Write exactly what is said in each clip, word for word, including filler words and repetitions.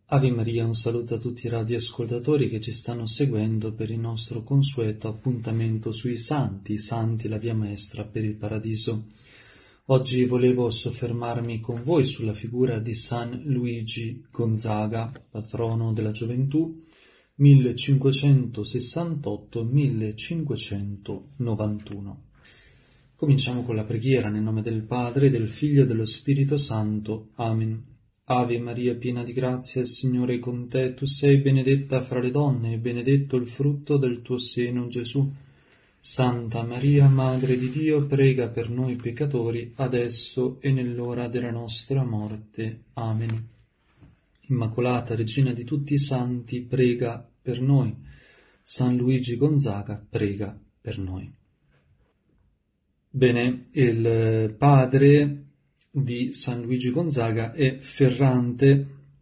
Ave Maria, un saluto a tutti i radioascoltatori che ci stanno seguendo per il nostro consueto appuntamento sui santi, santi la via maestra per il paradiso. Oggi volevo soffermarmi con voi sulla figura di San Luigi Gonzaga, patrono della gioventù, millecinquecentosessantotto millecinquecentonovantuno. Cominciamo con la preghiera nel nome del Padre, del Figlio e dello Spirito Santo. Amen. Ave Maria, piena di grazia, il Signore è con te. Tu sei benedetta fra le donne e benedetto il frutto del tuo seno, Gesù. Santa Maria, Madre di Dio, prega per noi peccatori, adesso e nell'ora della nostra morte. Amen. Immacolata, Regina di tutti i santi, prega per noi. San Luigi Gonzaga, prega per noi. Bene, il padre di San Luigi Gonzaga è Ferrante,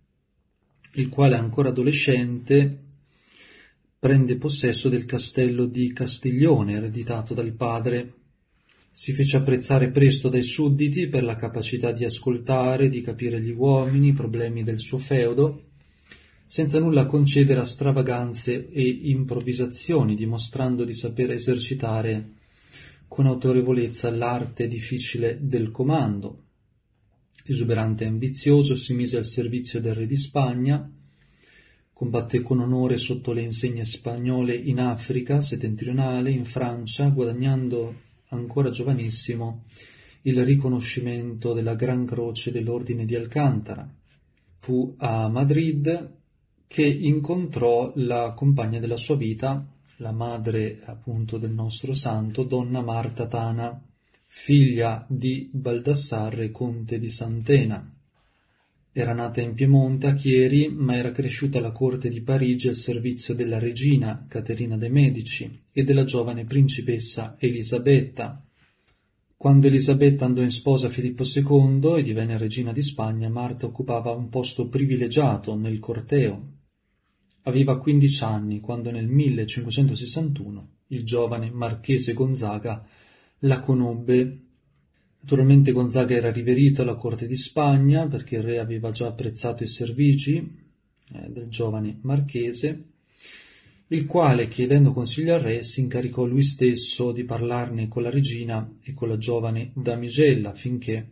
il quale ancora adolescente prende possesso del castello di Castiglione, ereditato dal padre. Si fece apprezzare presto dai sudditi per la capacità di ascoltare, di capire gli uomini, i problemi del suo feudo, senza nulla concedere a stravaganze e improvvisazioni, dimostrando di saper esercitare con autorevolezza l'arte difficile del comando. Esuberante e ambizioso, si mise al servizio del re di Spagna, combatté con onore sotto le insegne spagnole in Africa settentrionale, in Francia, guadagnando ancora giovanissimo il riconoscimento della Gran Croce dell'Ordine di Alcantara. Fu a Madrid che incontrò la compagna della sua vita, la madre appunto del nostro santo, donna Marta Tana, figlia di Baldassarre, conte di Santena. Era nata in Piemonte, a Chieri, ma era cresciuta alla corte di Parigi al servizio della regina Caterina de' Medici e della giovane principessa Elisabetta. Quando Elisabetta andò in sposa a Filippo secondo e divenne regina di Spagna, Marta occupava un posto privilegiato nel corteo. Aveva quindici anni quando nel millecinquecentosessantuno il giovane marchese Gonzaga la conobbe. Naturalmente Gonzaga era riverito alla corte di Spagna perché il re aveva già apprezzato i servigi eh, del giovane marchese, il quale, chiedendo consiglio al re, si incaricò lui stesso di parlarne con la regina e con la giovane damigella affinché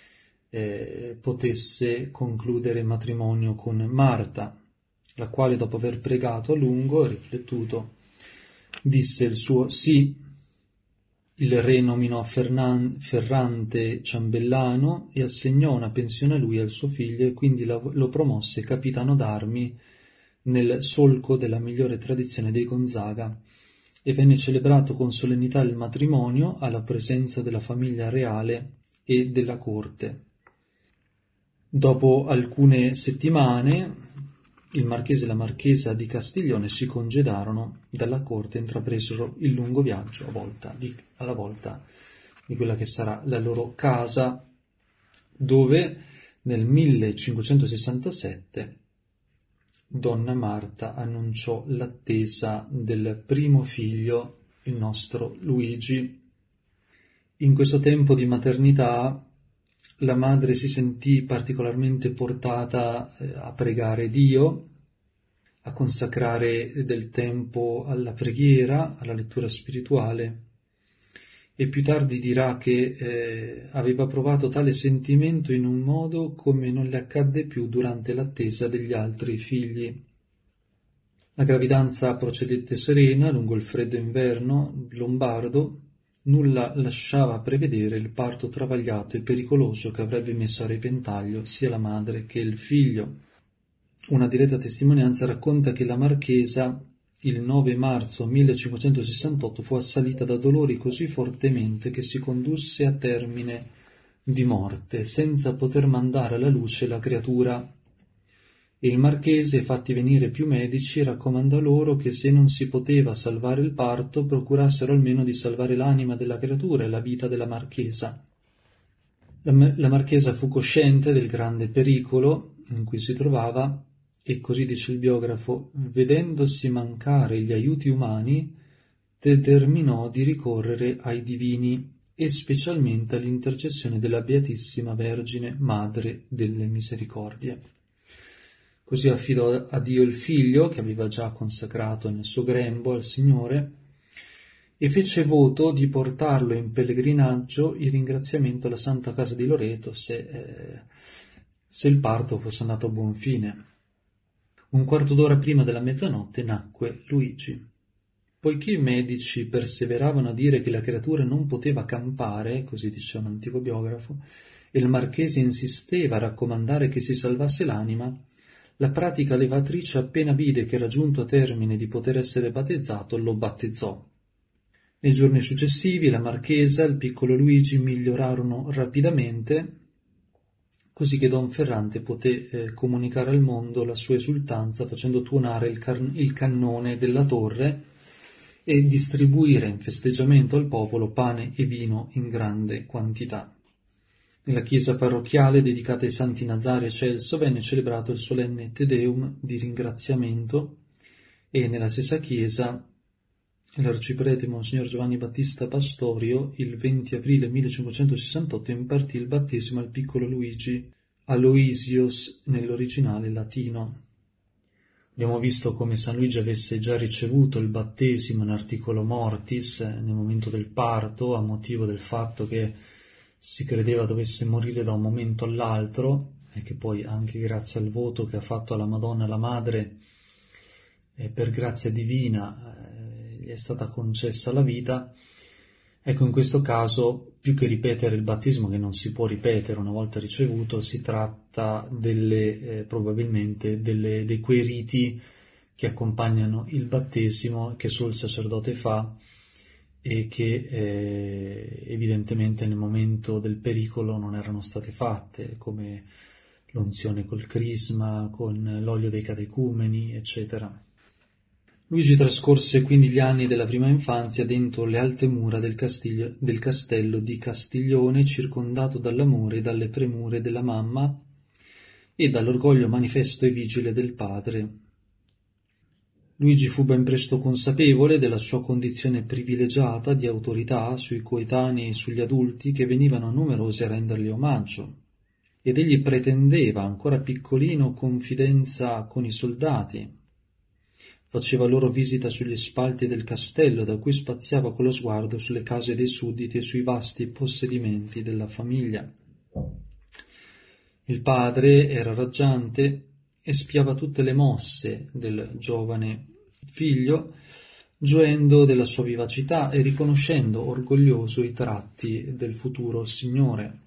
eh, potesse concludere matrimonio con Marta, la quale, dopo aver pregato a lungo e riflettuto, disse il suo sì. Il re nominò Fernan- Ferrante ciambellano e assegnò una pensione a lui e al suo figlio, e quindi lo promosse capitano d'armi nel solco della migliore tradizione dei Gonzaga, e venne celebrato con solennità il matrimonio alla presenza della famiglia reale e della corte. Dopo alcune settimane il marchese e la marchesa di Castiglione si congedarono dalla corte e intrapresero il lungo viaggio a volta di, alla volta di quella che sarà la loro casa, dove nel millecinquecentosessantasette donna Marta annunciò l'attesa del primo figlio, il nostro Luigi. In questo tempo di maternità la madre si sentì particolarmente portata eh, a pregare Dio, a consacrare del tempo alla preghiera, alla lettura spirituale, e più tardi dirà che eh, aveva provato tale sentimento in un modo come non le accadde più durante l'attesa degli altri figli. La gravidanza procedette serena lungo il freddo inverno lombardo. Nulla lasciava prevedere il parto travagliato e pericoloso che avrebbe messo a repentaglio sia la madre che il figlio. Una diretta testimonianza racconta che la marchesa, il nove marzo millecinquecentosessantotto, fu assalita da dolori così fortemente che si condusse a termine di morte, senza poter mandare alla luce la creatura. Il marchese, fatti venire più medici, raccomandò loro che se non si poteva salvare il parto, procurassero almeno di salvare l'anima della creatura e la vita della marchesa. La, la marchesa fu cosciente del grande pericolo in cui si trovava e, così dice il biografo, vedendosi mancare gli aiuti umani, determinò di ricorrere ai divini e specialmente all'intercessione della Beatissima Vergine, Madre delle Misericordie. Così affidò a Dio il figlio, che aveva già consacrato nel suo grembo al Signore, e fece voto di portarlo in pellegrinaggio in ringraziamento alla Santa Casa di Loreto se, eh, se il parto fosse andato a buon fine. Un quarto d'ora prima della mezzanotte nacque Luigi. Poiché i medici perseveravano a dire che la creatura non poteva campare, così dice un antico biografo, e il marchese insisteva a raccomandare che si salvasse l'anima, la pratica levatrice, appena vide che era giunto a termine di poter essere battezzato, lo battezzò. Nei giorni successivi la marchesa e il piccolo Luigi migliorarono rapidamente, così che Don Ferrante poté eh, comunicare al mondo la sua esultanza facendo tuonare il, car- il cannone della torre e distribuire in festeggiamento al popolo pane e vino in grande quantità. Nella chiesa parrocchiale dedicata ai santi Nazario e Celso venne celebrato il solenne Te Deum di ringraziamento e nella stessa chiesa l'arciprete Monsignor Giovanni Battista Pastorio il venti aprile millecinquecentosessantotto impartì il battesimo al piccolo Luigi Aloysius nell'originale latino. Abbiamo visto come San Luigi avesse già ricevuto il battesimo in articolo mortis nel momento del parto, a motivo del fatto che si credeva dovesse morire da un momento all'altro, e che poi anche grazie al voto che ha fatto alla Madonna la Madre, e per grazia divina eh, gli è stata concessa la vita. Ecco, in questo caso, più che ripetere il battesimo, che non si può ripetere una volta ricevuto, si tratta delle, eh, probabilmente delle, dei quei riti che accompagnano il battesimo, che solo il sacerdote fa, e che eh, evidentemente nel momento del pericolo non erano state fatte, come l'unzione col crisma, con l'olio dei catecumeni, eccetera. Luigi trascorse quindi gli anni della prima infanzia dentro le alte mura del, castiglio, del castello di Castiglione, circondato dall'amore e dalle premure della mamma e dall'orgoglio manifesto e vigile del padre. Luigi fu ben presto consapevole della sua condizione privilegiata di autorità sui coetanei e sugli adulti che venivano numerosi a rendergli omaggio, ed egli pretendeva, ancora piccolino, confidenza con i soldati. Faceva loro visita sugli spalti del castello, da cui spaziava con lo sguardo sulle case dei sudditi e sui vasti possedimenti della famiglia. Il padre era raggiante e spiava tutte le mosse del giovane figlio, gioendo della sua vivacità e riconoscendo orgoglioso i tratti del futuro signore.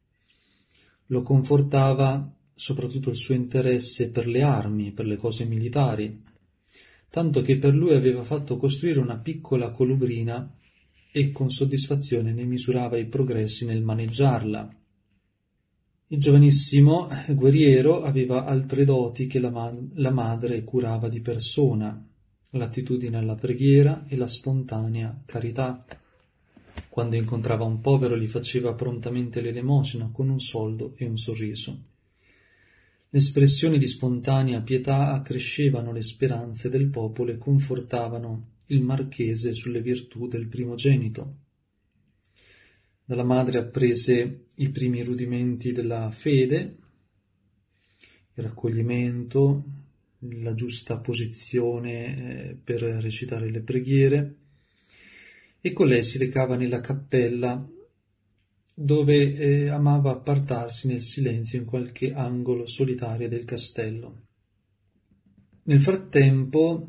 Lo confortava soprattutto il suo interesse per le armi, per le cose militari, tanto che per lui aveva fatto costruire una piccola colubrina e con soddisfazione ne misurava i progressi nel maneggiarla. Il giovanissimo guerriero aveva altre doti che la, ma- la madre curava di persona, l'attitudine alla preghiera e la spontanea carità. Quando incontrava un povero gli faceva prontamente l'elemosina con un soldo e un sorriso. Le espressioni di spontanea pietà accrescevano le speranze del popolo e confortavano il marchese sulle virtù del primogenito. Dalla madre apprese i primi rudimenti della fede, il raccoglimento, la giusta posizione per recitare le preghiere, e con lei si recava nella cappella dove eh, amava appartarsi nel silenzio in qualche angolo solitario del castello. Nel frattempo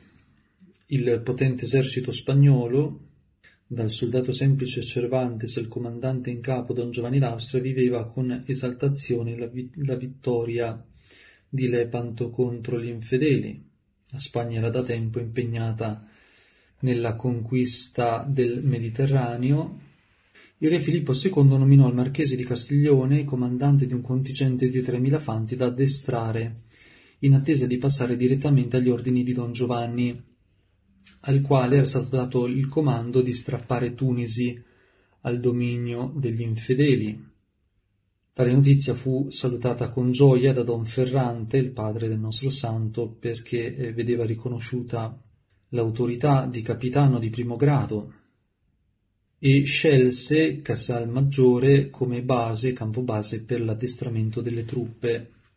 il potente esercito spagnolo, dal soldato semplice Cervantes al comandante in capo Don Giovanni d'Austria, viveva con esaltazione la, vi- la vittoria di Lepanto contro gli infedeli. La Spagna era da tempo impegnata nella conquista del Mediterraneo. Il re Filippo secondo nominò il marchese di Castiglione comandante di un contingente di tremila fanti da addestrare, in attesa di passare direttamente agli ordini di Don Giovanni, al quale era stato dato il comando di strappare Tunisi al dominio degli infedeli. Tale notizia fu salutata con gioia da Don Ferrante, il padre del nostro santo, perché eh, vedeva riconosciuta l'autorità di capitano di primo grado, e scelse Casalmaggiore come base, campo base per l'addestramento delle truppe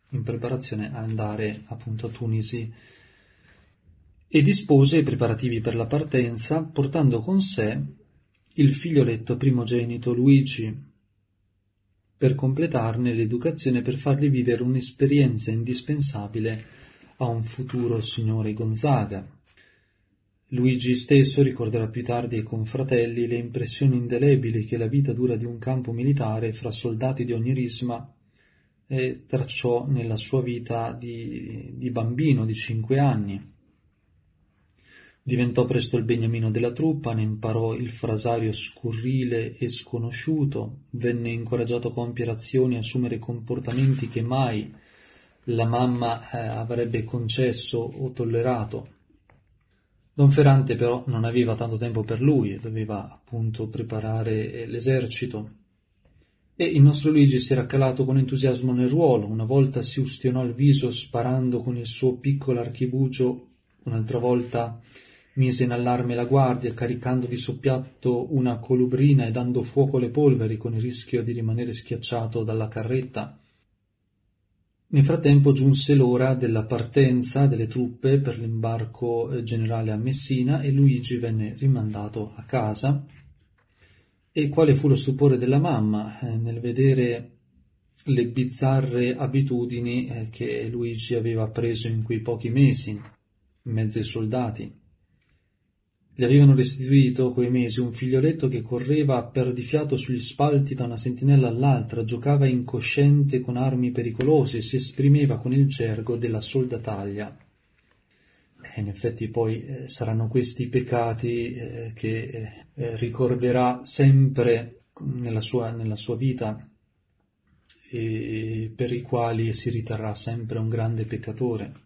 in preparazione a andare appunto a Tunisi, e dispose i preparativi per la partenza, portando con sé il figlioletto primogenito Luigi, per completarne l'educazione, per fargli vivere un'esperienza indispensabile a un futuro signore Gonzaga. Luigi stesso ricorderà più tardi ai confratelli le impressioni indelebili che la vita dura di un campo militare fra soldati di ogni risma e tracciò nella sua vita di, di bambino di cinque anni. Diventò presto il beniamino della truppa, ne imparò il frasario scurrile e sconosciuto, venne incoraggiato a compiere azioni e assumere comportamenti che mai la mamma eh, avrebbe concesso o tollerato. Don Ferrante però non aveva tanto tempo per lui e doveva appunto preparare l'esercito. E il nostro Luigi si era calato con entusiasmo nel ruolo. Una volta si ustionò il viso sparando con il suo piccolo archibugio, un'altra volta mise in allarme la guardia, caricando di soppiatto una colubrina e dando fuoco alle polveri con il rischio di rimanere schiacciato dalla carretta. Nel frattempo giunse l'ora della partenza delle truppe per l'imbarco generale a Messina e Luigi venne rimandato a casa. E quale fu lo stupore della mamma eh, nel vedere le bizzarre abitudini eh, che Luigi aveva preso in quei pochi mesi, in mezzo ai soldati. Gli avevano restituito quei mesi un figlioletto che correva a perdifiato sugli spalti da una sentinella all'altra, giocava incosciente con armi pericolose e si esprimeva con il gergo della soldataglia. E in effetti poi eh, saranno questi i peccati eh, che eh, ricorderà sempre nella sua, nella sua vita e per i quali si riterrà sempre un grande peccatore.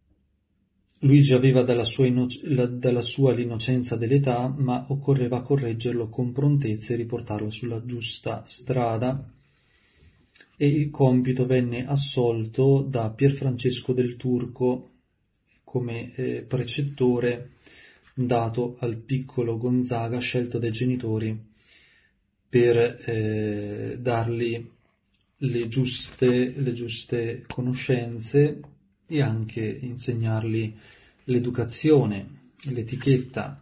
Luigi aveva dalla sua, innoc- la, dalla sua l'innocenza dell'età, ma occorreva correggerlo con prontezza e riportarlo sulla giusta strada, e il compito venne assolto da Pierfrancesco del Turco come eh, precettore dato al piccolo Gonzaga, scelto dai genitori per eh, dargli le giuste, le giuste conoscenze e anche insegnargli l'educazione, l'etichetta.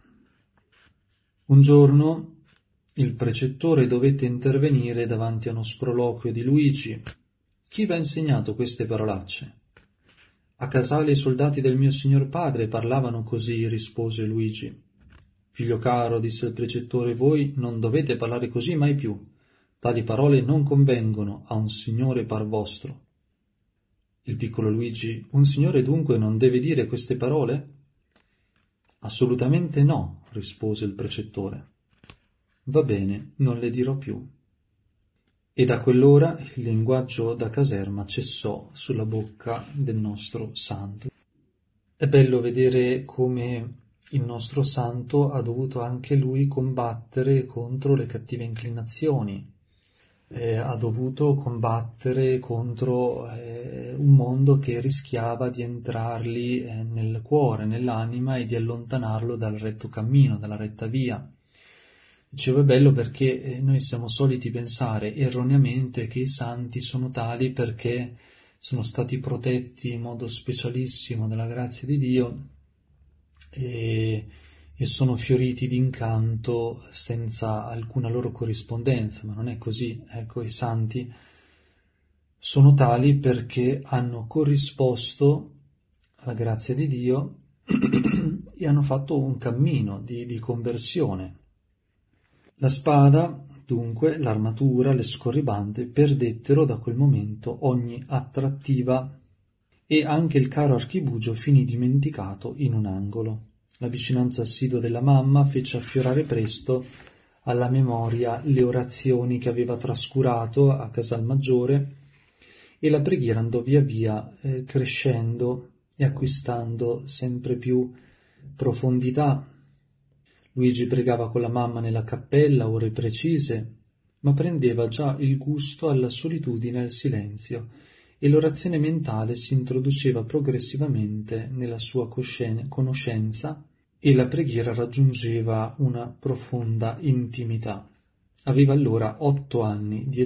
Un giorno il precettore dovette intervenire davanti a uno sproloquio di Luigi. Chi vi ha insegnato queste parolacce? A Casale i soldati del mio signor padre parlavano così, rispose Luigi. Figlio caro, disse il precettore, voi non dovete parlare così mai più. Tali parole non convengono a un signore par vostro. Il piccolo Luigi, un signore dunque non deve dire queste parole? Assolutamente no, rispose il precettore. Va bene, non le dirò più. E da quell'ora il linguaggio da caserma cessò sulla bocca del nostro santo. È bello vedere come il nostro santo ha dovuto anche lui combattere contro le cattive inclinazioni. Eh, ha dovuto combattere contro eh, un mondo che rischiava di entrargli eh, nel cuore, nell'anima e di allontanarlo dal retto cammino, dalla retta via. Dicevo, è bello perché eh, noi siamo soliti pensare erroneamente che i santi sono tali perché sono stati protetti in modo specialissimo dalla grazia di Dio e e sono fioriti d'incanto senza alcuna loro corrispondenza, ma non è così. Ecco, i santi sono tali perché hanno corrisposto alla grazia di Dio e hanno fatto un cammino di, di conversione. La spada, dunque, l'armatura, le scorribande perdettero da quel momento ogni attrattiva e anche il caro archibugio finì dimenticato in un angolo. La vicinanza assidua della mamma fece affiorare presto alla memoria le orazioni che aveva trascurato a Casalmaggiore e la preghiera andò via via eh, crescendo e acquistando sempre più profondità. Luigi pregava con la mamma nella cappella a ore precise, ma prendeva già il gusto alla solitudine e al silenzio, e l'orazione mentale si introduceva progressivamente nella sua coscien- conoscenza e la preghiera raggiungeva una profonda intimità. Aveva allora otto anni di età,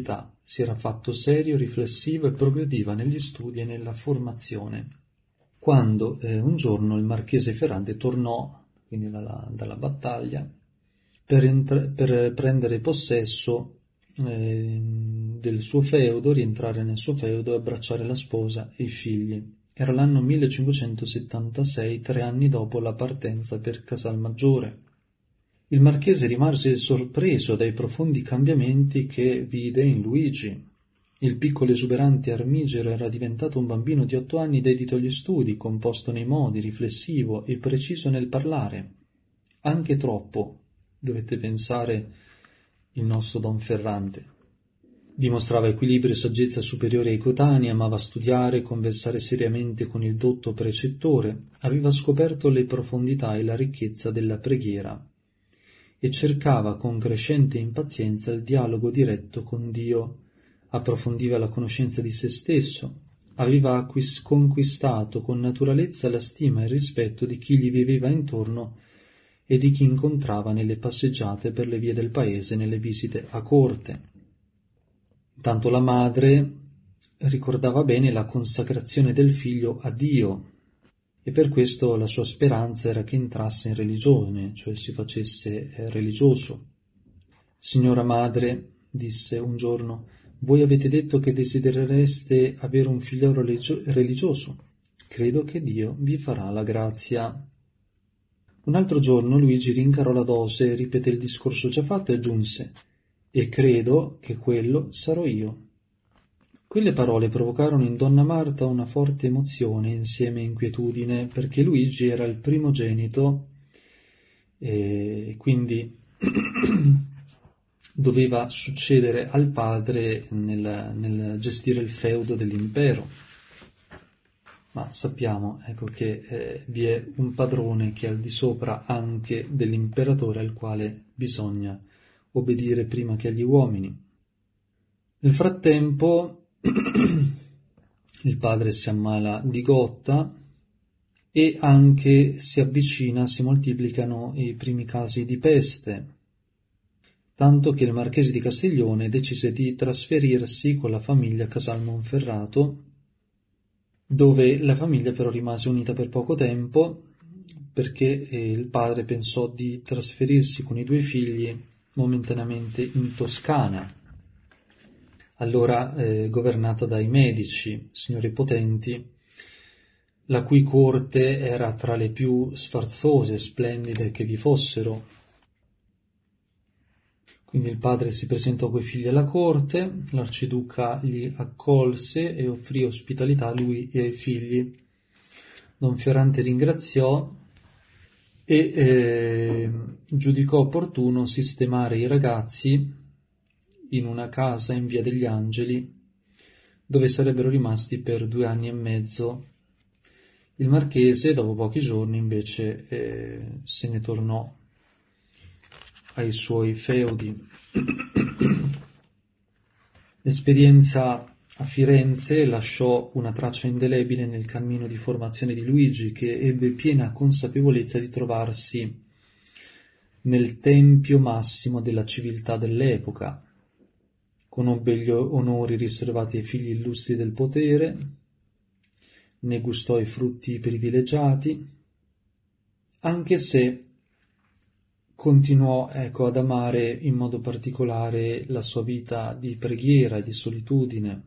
si era fatto serio, riflessivo e progrediva negli studi e nella formazione. Quando eh, un giorno il marchese Ferrante tornò, quindi dalla, dalla battaglia, per, entra- per prendere possesso eh, del suo feudo, rientrare nel suo feudo e abbracciare la sposa e i figli. Era l'anno millecinquecentosettantasei, tre anni dopo la partenza per Casalmaggiore. Il marchese rimase sorpreso dai profondi cambiamenti che vide in Luigi. Il piccolo esuberante armigero era diventato un bambino di otto anni dedito agli studi, composto nei modi, riflessivo e preciso nel parlare. Anche troppo, dovete pensare, il nostro Don Ferrante. Dimostrava equilibrio e saggezza superiore ai coetanei, amava studiare, conversare seriamente con il dotto precettore, aveva scoperto le profondità e la ricchezza della preghiera e cercava con crescente impazienza il dialogo diretto con Dio, approfondiva la conoscenza di se stesso, aveva acquis- conquistato con naturalezza la stima e il rispetto di chi gli viveva intorno e di chi incontrava nelle passeggiate per le vie del paese, nelle visite a corte. Tanto la madre ricordava bene la consacrazione del figlio a Dio e per questo la sua speranza era che entrasse in religione, cioè si facesse eh, religioso. Signora madre, disse un giorno, voi avete detto che desiderereste avere un figliolo religio- religioso. Credo che Dio vi farà la grazia. Un altro giorno Luigi rincarò la dose, ripeté il discorso già fatto e aggiunse «E credo che quello sarò io». Quelle parole provocarono in donna Marta una forte emozione insieme a inquietudine, perché Luigi era il primogenito e quindi doveva succedere al padre nel, nel gestire il feudo dell'impero. Ma sappiamo ecco, che eh, vi è un padrone che è al di sopra anche dell'imperatore al quale bisogna obbedire prima che agli uomini. Nel frattempo il padre si ammala di gotta e anche si avvicina, si moltiplicano i primi casi di peste, tanto che il marchese di Castiglione decise di trasferirsi con la famiglia a Casal Monferrato, dove la famiglia però rimase unita per poco tempo, perché il padre pensò di trasferirsi con i due figli momentaneamente in Toscana, allora eh, governata dai Medici, signori potenti, la cui corte era tra le più sfarzose e splendide che vi fossero. Quindi il padre si presentò coi figli alla corte, l'arciduca li accolse e offrì ospitalità a lui e ai figli. Don Ferrante ringraziò e eh, giudicò opportuno sistemare i ragazzi in una casa in Via degli Angeli, dove sarebbero rimasti per due anni e mezzo. Il marchese, dopo pochi giorni, invece, eh, se ne tornò ai suoi feudi. L'esperienza a Firenze lasciò una traccia indelebile nel cammino di formazione di Luigi, che ebbe piena consapevolezza di trovarsi nel tempio massimo della civiltà dell'epoca. Conobbe gli onori riservati ai figli illustri del potere, ne gustò i frutti privilegiati, anche se continuò ecco, ad amare in modo particolare la sua vita di preghiera e di solitudine.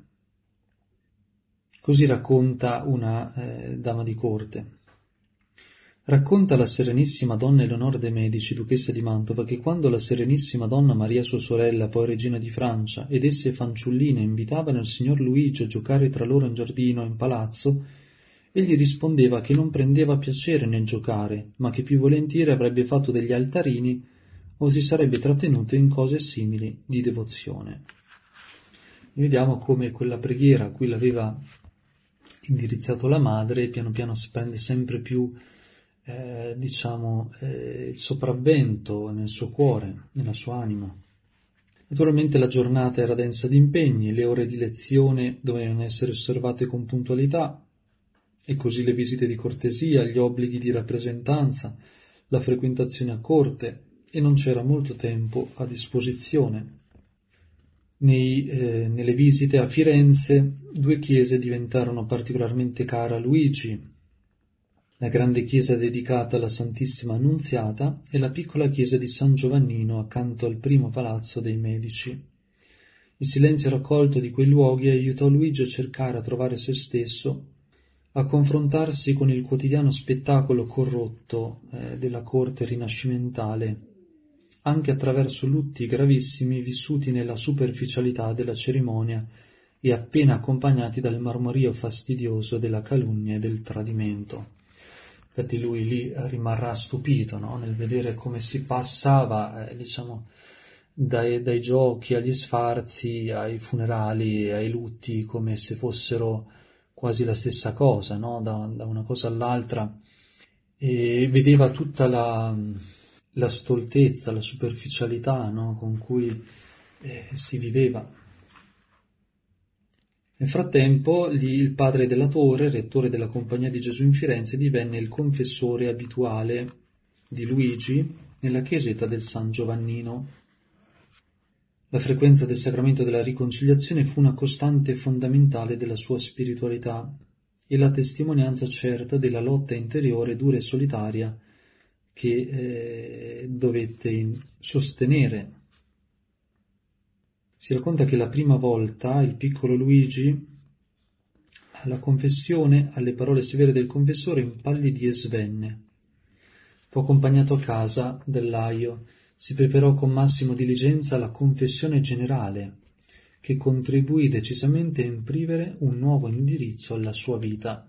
Così racconta una eh, dama di corte. Racconta la Serenissima Donna Eleonora de' Medici, duchessa di Mantova, che quando la Serenissima Donna Maria sua sorella, poi regina di Francia, ed esse fanciulline invitavano il signor Luigi a giocare tra loro in giardino, in palazzo, egli rispondeva che non prendeva piacere nel giocare, ma che più volentieri avrebbe fatto degli altarini o si sarebbe trattenuto in cose simili di devozione. E vediamo come quella preghiera a cui l'aveva indirizzato la madre piano piano si prende sempre più Eh, diciamo eh, il sopravvento nel suo cuore, nella sua anima. Naturalmente la giornata era densa di impegni, le ore di lezione dovevano essere osservate con puntualità e così le visite di cortesia, gli obblighi di rappresentanza, la frequentazione a corte, e non c'era molto tempo a disposizione. Nei, eh, nelle visite a Firenze, due chiese diventarono particolarmente care a Luigi: la grande chiesa dedicata alla Santissima Annunziata e la piccola chiesa di San Giovannino accanto al primo palazzo dei Medici. Il silenzio raccolto di quei luoghi aiutò Luigi a cercare a trovare se stesso, a confrontarsi con il quotidiano spettacolo corrotto eh, della corte rinascimentale, anche attraverso lutti gravissimi vissuti nella superficialità della cerimonia e appena accompagnati dal mormorio fastidioso della calunnia e del tradimento. Infatti lui lì rimarrà stupito, no? Nel vedere come si passava, eh, diciamo, dai, dai giochi agli sfarzi, ai funerali, ai lutti, come se fossero quasi la stessa cosa, no? Da, da una cosa all'altra, e vedeva tutta la, la stoltezza, la superficialità, no? Con cui eh, si viveva. Nel frattempo, il padre della Torre, rettore della Compagnia di Gesù in Firenze, divenne il confessore abituale di Luigi nella chiesetta del San Giovannino. La frequenza del sacramento della riconciliazione fu una costante fondamentale della sua spiritualità e la testimonianza certa della lotta interiore dura e solitaria che eh, dovette sostenere. Si racconta che la prima volta il piccolo Luigi, alla confessione, alle parole severe del confessore, impallidì e svenne. Fu accompagnato a casa dell'aio, si preparò con massima diligenza alla confessione generale, che contribuì decisamente a imprimere un nuovo indirizzo alla sua vita.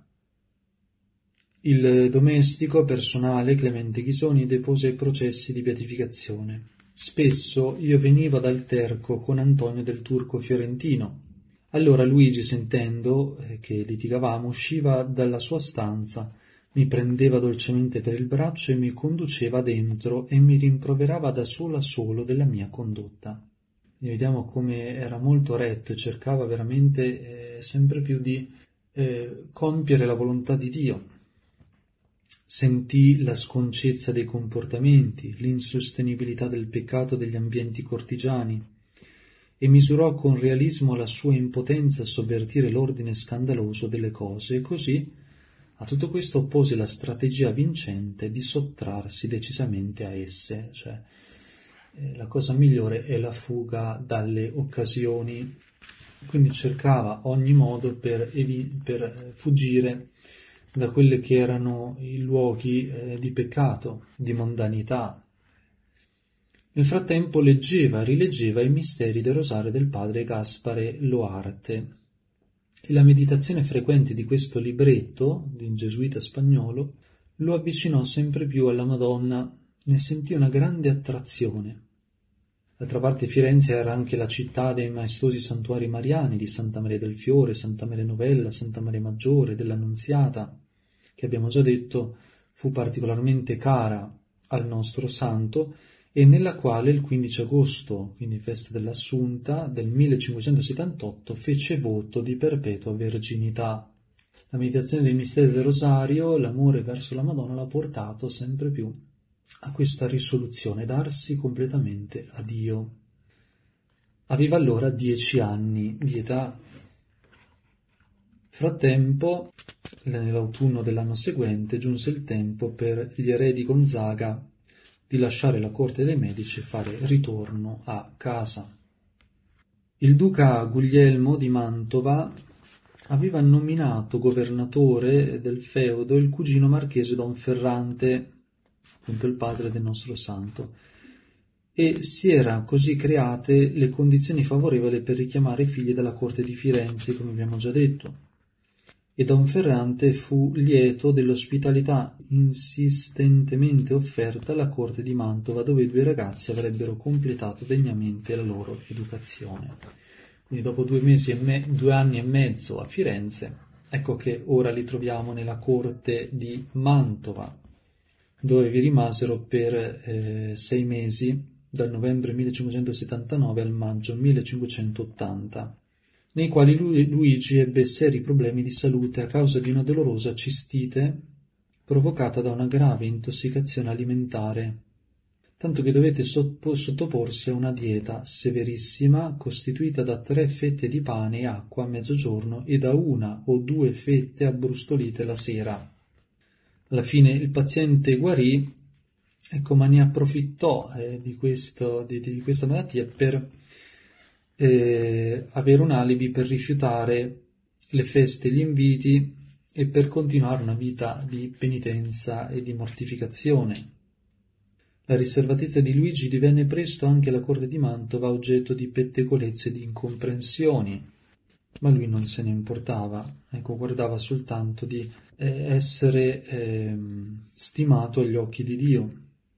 Il domestico personale Clemente Ghisoni depose i processi di beatificazione. Spesso io venivo ad Alterco con Antonio del Turco Fiorentino. Allora Luigi, sentendo che litigavamo, usciva dalla sua stanza, mi prendeva dolcemente per il braccio e mi conduceva dentro e mi rimproverava da solo a solo della mia condotta. E vediamo come era molto retto e cercava veramente eh, sempre più di eh, compiere la volontà di Dio. Sentì la sconcezza dei comportamenti, l'insostenibilità del peccato degli ambienti cortigiani e misurò con realismo la sua impotenza a sovvertire l'ordine scandaloso delle cose e così a tutto questo oppose la strategia vincente di sottrarsi decisamente a esse, cioè eh, la cosa migliore è la fuga dalle occasioni, quindi cercava ogni modo per, evi- per fuggire da quelli che erano i luoghi eh, di peccato, di mondanità. Nel frattempo leggeva e rileggeva i misteri del rosario del padre Gaspare Loarte e la meditazione frequente di questo libretto, di un gesuita spagnolo, lo avvicinò sempre più alla Madonna, ne sentì una grande attrazione. D'altra parte Firenze era anche la città dei maestosi santuari mariani di Santa Maria del Fiore, Santa Maria Novella, Santa Maria Maggiore, dell'Annunziata, che abbiamo già detto fu particolarmente cara al nostro santo e nella quale il quindici agosto, quindi festa dell'Assunta, del millecinquecentosettantotto, fece voto di perpetua verginità. La meditazione dei misteri del Rosario, l'amore verso la Madonna l'ha portato sempre più a questa risoluzione, darsi completamente a Dio. Aveva allora dieci anni di età. Frattempo, nell'autunno dell'anno seguente, giunse il tempo per gli eredi Gonzaga di lasciare la corte dei Medici e fare ritorno a casa. Il duca Guglielmo di Mantova aveva nominato governatore del feudo il cugino marchese Don Ferrante, appunto il padre del nostro santo, e si era così create le condizioni favorevoli per richiamare i figli dalla corte di Firenze, come abbiamo già detto. E Don Ferrante fu lieto dell'ospitalità insistentemente offerta alla corte di Mantova, dove i due ragazzi avrebbero completato degnamente la loro educazione. Quindi dopo due mesi e me- due anni e mezzo a Firenze, ecco che ora li troviamo nella corte di Mantova, dove vi rimasero per eh, sei mesi, dal novembre millecinquecentosettantanove al maggio millecinquecentottanta. Nei quali lui, Luigi ebbe seri problemi di salute a causa di una dolorosa cistite provocata da una grave intossicazione alimentare. tanto che dovette sottoporsi a una dieta severissima costituita da tre fette di pane e acqua a mezzogiorno e da una o due fette abbrustolite la sera. Alla fine il paziente guarì, ecco, ma ne approfittò eh, di, questo, di, di questa malattia per eh, avere un alibi per rifiutare le feste e gli inviti e per continuare una vita di penitenza e di mortificazione. La riservatezza di Luigi divenne presto anche alla corte di Mantova oggetto di pettegolezzi e di incomprensioni, ma lui non se ne importava, ecco, guardava soltanto di eh, essere eh, stimato agli occhi di Dio.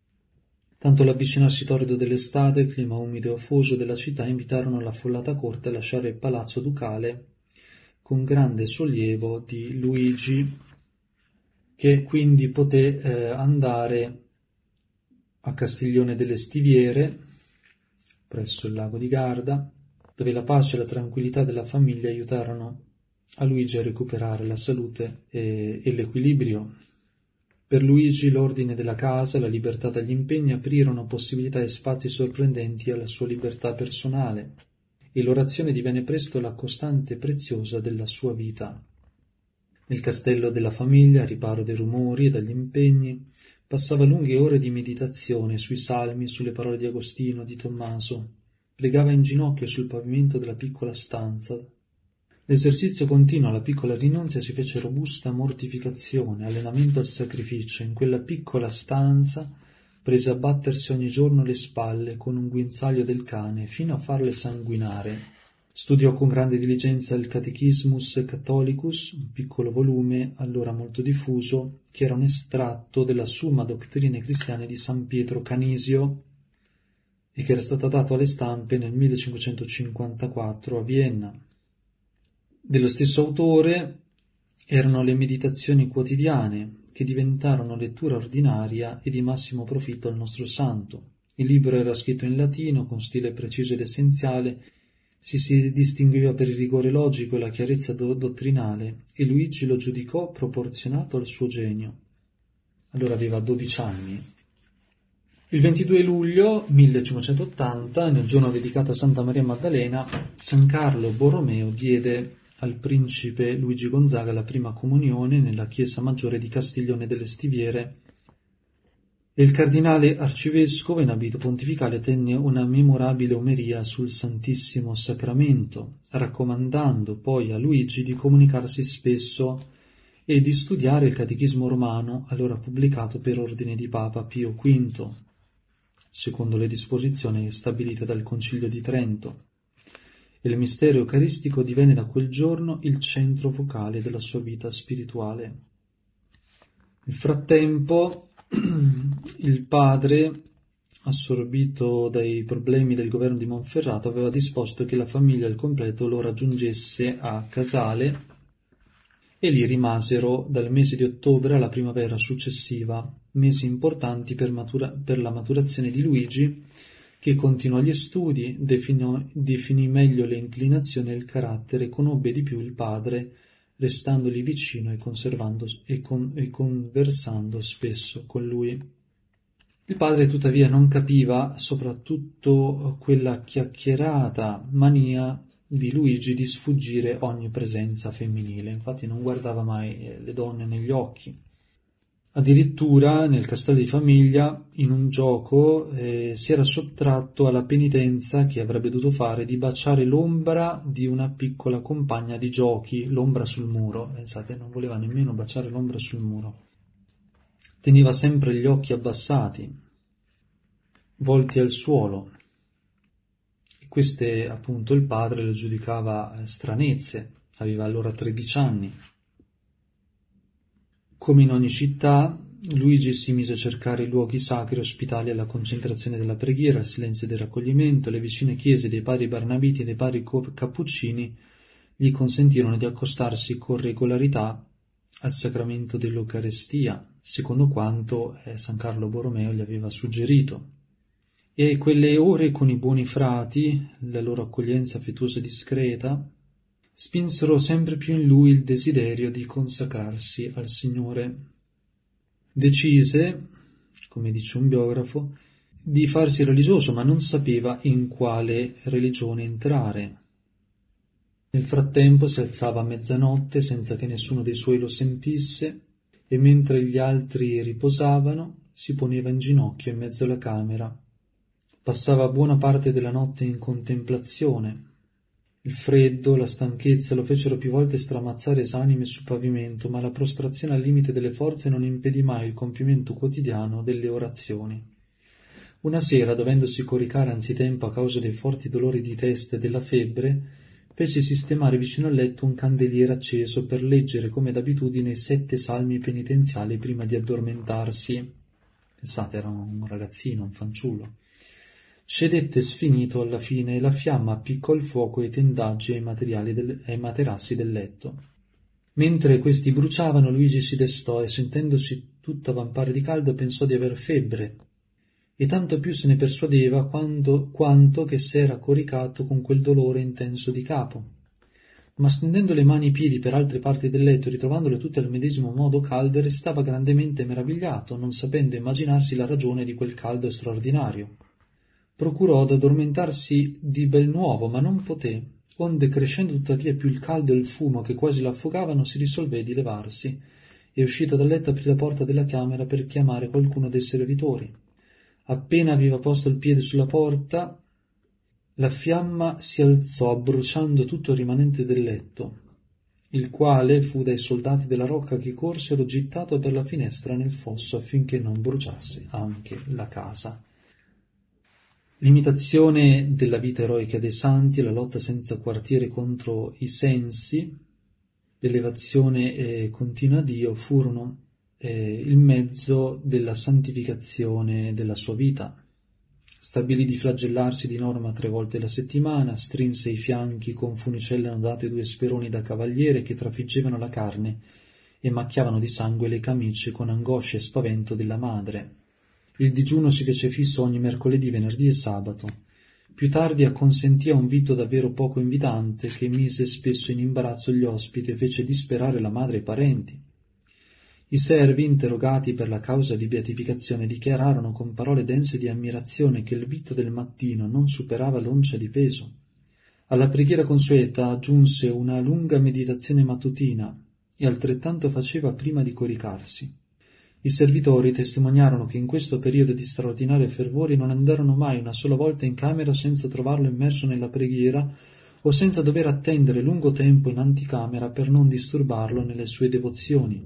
Tanto l'avvicinarsi torrido dell'estate, il clima umido e afoso della città invitarono l'affollata corte a lasciare il palazzo ducale con grande sollievo di Luigi, che quindi poté eh, andare a Castiglione delle Stiviere, presso il lago di Garda, dove la pace e la tranquillità della famiglia aiutarono a Luigi a recuperare la salute e, e l'equilibrio. Per Luigi l'ordine della casa e la libertà dagli impegni aprirono possibilità e spazi sorprendenti alla sua libertà personale, e l'orazione divenne presto la costante preziosa della sua vita. Nel castello della famiglia, a riparo dai rumori e dagli impegni, passava lunghe ore di meditazione sui salmi, sulle parole di Agostino, di Tommaso. Pregava in ginocchio sul pavimento della piccola stanza. L'esercizio continuo alla piccola rinunzia si fece robusta mortificazione, allenamento al sacrificio. In quella piccola stanza prese a battersi ogni giorno le spalle con un guinzaglio del cane fino a farle sanguinare. Studiò con grande diligenza il Catechismus Catholicus, un piccolo volume allora molto diffuso, che era un estratto della Summa Doctrine Cristiane di San Pietro Canisio e che era stata dato alle stampe nel millecinquecentocinquantaquattro a Vienna. Dello stesso autore erano le meditazioni quotidiane, che diventarono lettura ordinaria e di massimo profitto al nostro santo. Il libro era scritto in latino, con stile preciso ed essenziale, si si distingueva per il rigore logico e la chiarezza do- dottrinale, e Luigi lo giudicò proporzionato al suo genio. Allora aveva dodici anni. Il ventidue luglio millecinquecentottanta, nel giorno dedicato a Santa Maria Maddalena, San Carlo Borromeo diede al principe Luigi Gonzaga la prima comunione nella chiesa maggiore di Castiglione delle Stiviere, e il cardinale arcivescovo in abito pontificale tenne una memorabile omeria sul Santissimo Sacramento, raccomandando poi a Luigi di comunicarsi spesso e di studiare il Catechismo romano, allora pubblicato per ordine di Papa Pio V, secondo le disposizioni stabilite dal Concilio di Trento. E il mistero eucaristico divenne da quel giorno il centro focale della sua vita spirituale. Nel frattempo, il padre, assorbito dai problemi del governo di Monferrato, aveva disposto che la famiglia al completo lo raggiungesse a Casale, e lì rimasero dal mese di ottobre alla primavera successiva, mesi importanti per, matura- per la maturazione di Luigi, che continuò gli studi, definò, definì meglio le inclinazioni e il carattere, conobbe di più il padre, restandogli vicino e, conservando, e, con, e conversando spesso con lui. Il padre tuttavia non capiva soprattutto quella chiacchierata mania di Luigi di sfuggire ogni presenza femminile, infatti non guardava mai le donne negli occhi. Addirittura nel castello di famiglia, in un gioco, eh, si era sottratto alla penitenza che avrebbe dovuto fare di baciare l'ombra di una piccola compagna di giochi, l'ombra sul muro. Pensate, non voleva nemmeno baciare l'ombra sul muro. Teneva sempre gli occhi abbassati, volti al suolo. E queste, appunto, il padre le giudicava stranezze. Aveva allora tredici anni. Come in ogni città, Luigi si mise a cercare i luoghi sacri ospitali alla concentrazione della preghiera, al silenzio del raccoglimento. Le vicine chiese dei padri Barnabiti e dei padri Cappuccini gli consentirono di accostarsi con regolarità al sacramento dell'Eucarestia, secondo quanto eh, San Carlo Borromeo gli aveva suggerito. E quelle ore con i buoni frati, la loro accoglienza affettuosa e discreta, spinsero sempre più in lui il desiderio di consacrarsi al Signore. Decise, come dice un biografo, di farsi religioso, ma non sapeva in quale religione entrare. Nel frattempo si alzava a mezzanotte senza che nessuno dei suoi lo sentisse, e mentre gli altri riposavano si poneva in ginocchio in mezzo alla camera. Passava buona parte della notte in contemplazione. Il freddo, la stanchezza lo fecero più volte stramazzare esanime sul pavimento, ma la prostrazione al limite delle forze non impedì mai il compimento quotidiano delle orazioni. Una sera, dovendosi coricare anzitempo a causa dei forti dolori di testa e della febbre, fece sistemare vicino al letto un candeliere acceso per leggere come d'abitudine i sette salmi penitenziali prima di addormentarsi. Pensate, era un ragazzino, un fanciullo. Cedette sfinito alla fine e la fiamma appiccò il fuoco ai tendaggi e ai, materiali del, ai materassi del letto. Mentre questi bruciavano, Luigi si destò e, sentendosi tutto avvampare di caldo, pensò di aver febbre, e tanto più se ne persuadeva quando, quanto che s'era coricato con quel dolore intenso di capo. Ma stendendo le mani e i piedi per altre parti del letto, ritrovandole tutte al medesimo modo calde, restava grandemente meravigliato, non sapendo immaginarsi la ragione di quel caldo straordinario. Procurò d'addormentarsi di bel nuovo, ma non poté, onde, crescendo tuttavia più il caldo e il fumo che quasi l'affogavano, si risolvé di levarsi, e uscito dal letto aprì la porta della camera per chiamare qualcuno dei servitori. Appena aveva posto il piede sulla porta, la fiamma si alzò abbruciando tutto il rimanente del letto, il quale fu dai soldati della rocca che corsero gittato per la finestra nel fosso affinché non bruciasse anche la casa. L'imitazione della vita eroica dei santi, la lotta senza quartiere contro i sensi, l'elevazione eh, continua a Dio furono eh, il mezzo della santificazione della sua vita. Stabilì di flagellarsi di norma tre volte la settimana, strinse i fianchi con funicelle annodate due speroni da cavaliere che trafiggevano la carne e macchiavano di sangue le camicie con angoscia e spavento della madre. Il digiuno si fece fisso ogni mercoledì, venerdì e sabato. Più tardi acconsentì a un vitto davvero poco invitante che mise spesso in imbarazzo gli ospiti e fece disperare la madre e i parenti. I servi, interrogati per la causa di beatificazione, dichiararono con parole dense di ammirazione che il vitto del mattino non superava l'oncia di peso. Alla preghiera consueta aggiunse una lunga meditazione mattutina e altrettanto faceva prima di coricarsi. I servitori testimoniarono che in questo periodo di straordinario fervore non andarono mai una sola volta in camera senza trovarlo immerso nella preghiera o senza dover attendere lungo tempo in anticamera per non disturbarlo nelle sue devozioni.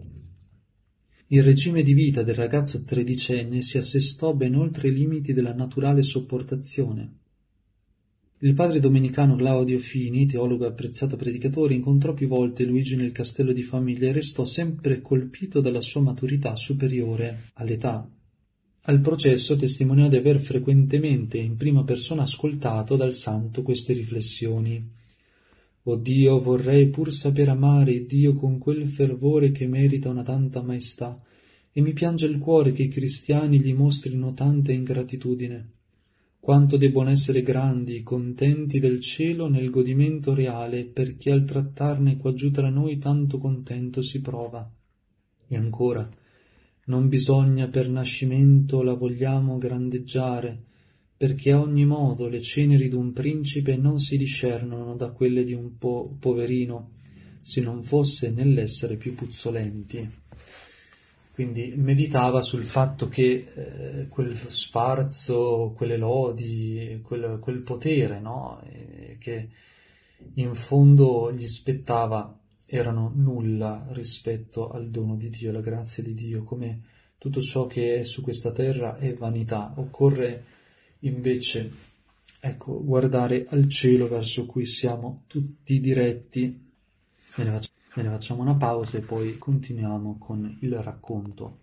Il regime di vita del ragazzo tredicenne si assestò ben oltre i limiti della naturale sopportazione. Il padre domenicano Claudio Fini, teologo e apprezzato predicatore, incontrò più volte Luigi nel castello di famiglia e restò sempre colpito dalla sua maturità superiore all'età. Al processo testimoniò di aver frequentemente in prima persona ascoltato dal santo queste riflessioni. «O Dio, vorrei pur saper amare Dio con quel fervore che merita una tanta maestà, e mi piange il cuore che i cristiani gli mostrino tanta ingratitudine. Quanto debbono essere grandi, contenti del cielo nel godimento reale, perché al trattarne quaggiù tra noi tanto contento si prova. E ancora, non bisogna per nascimento la vogliamo grandeggiare, perché a ogni modo le ceneri d'un principe non si discernono da quelle di un po- poverino, se non fosse nell'essere più puzzolenti». Quindi meditava sul fatto che eh, quel sfarzo, quelle lodi, quel, quel potere, no? E che in fondo gli spettava erano nulla rispetto al dono di Dio, la grazia di Dio, come tutto ciò che è su questa terra è vanità. Occorre invece, ecco, guardare al cielo verso cui siamo tutti diretti. Me ne faccio Me ne facciamo una pausa e poi continuiamo con il racconto.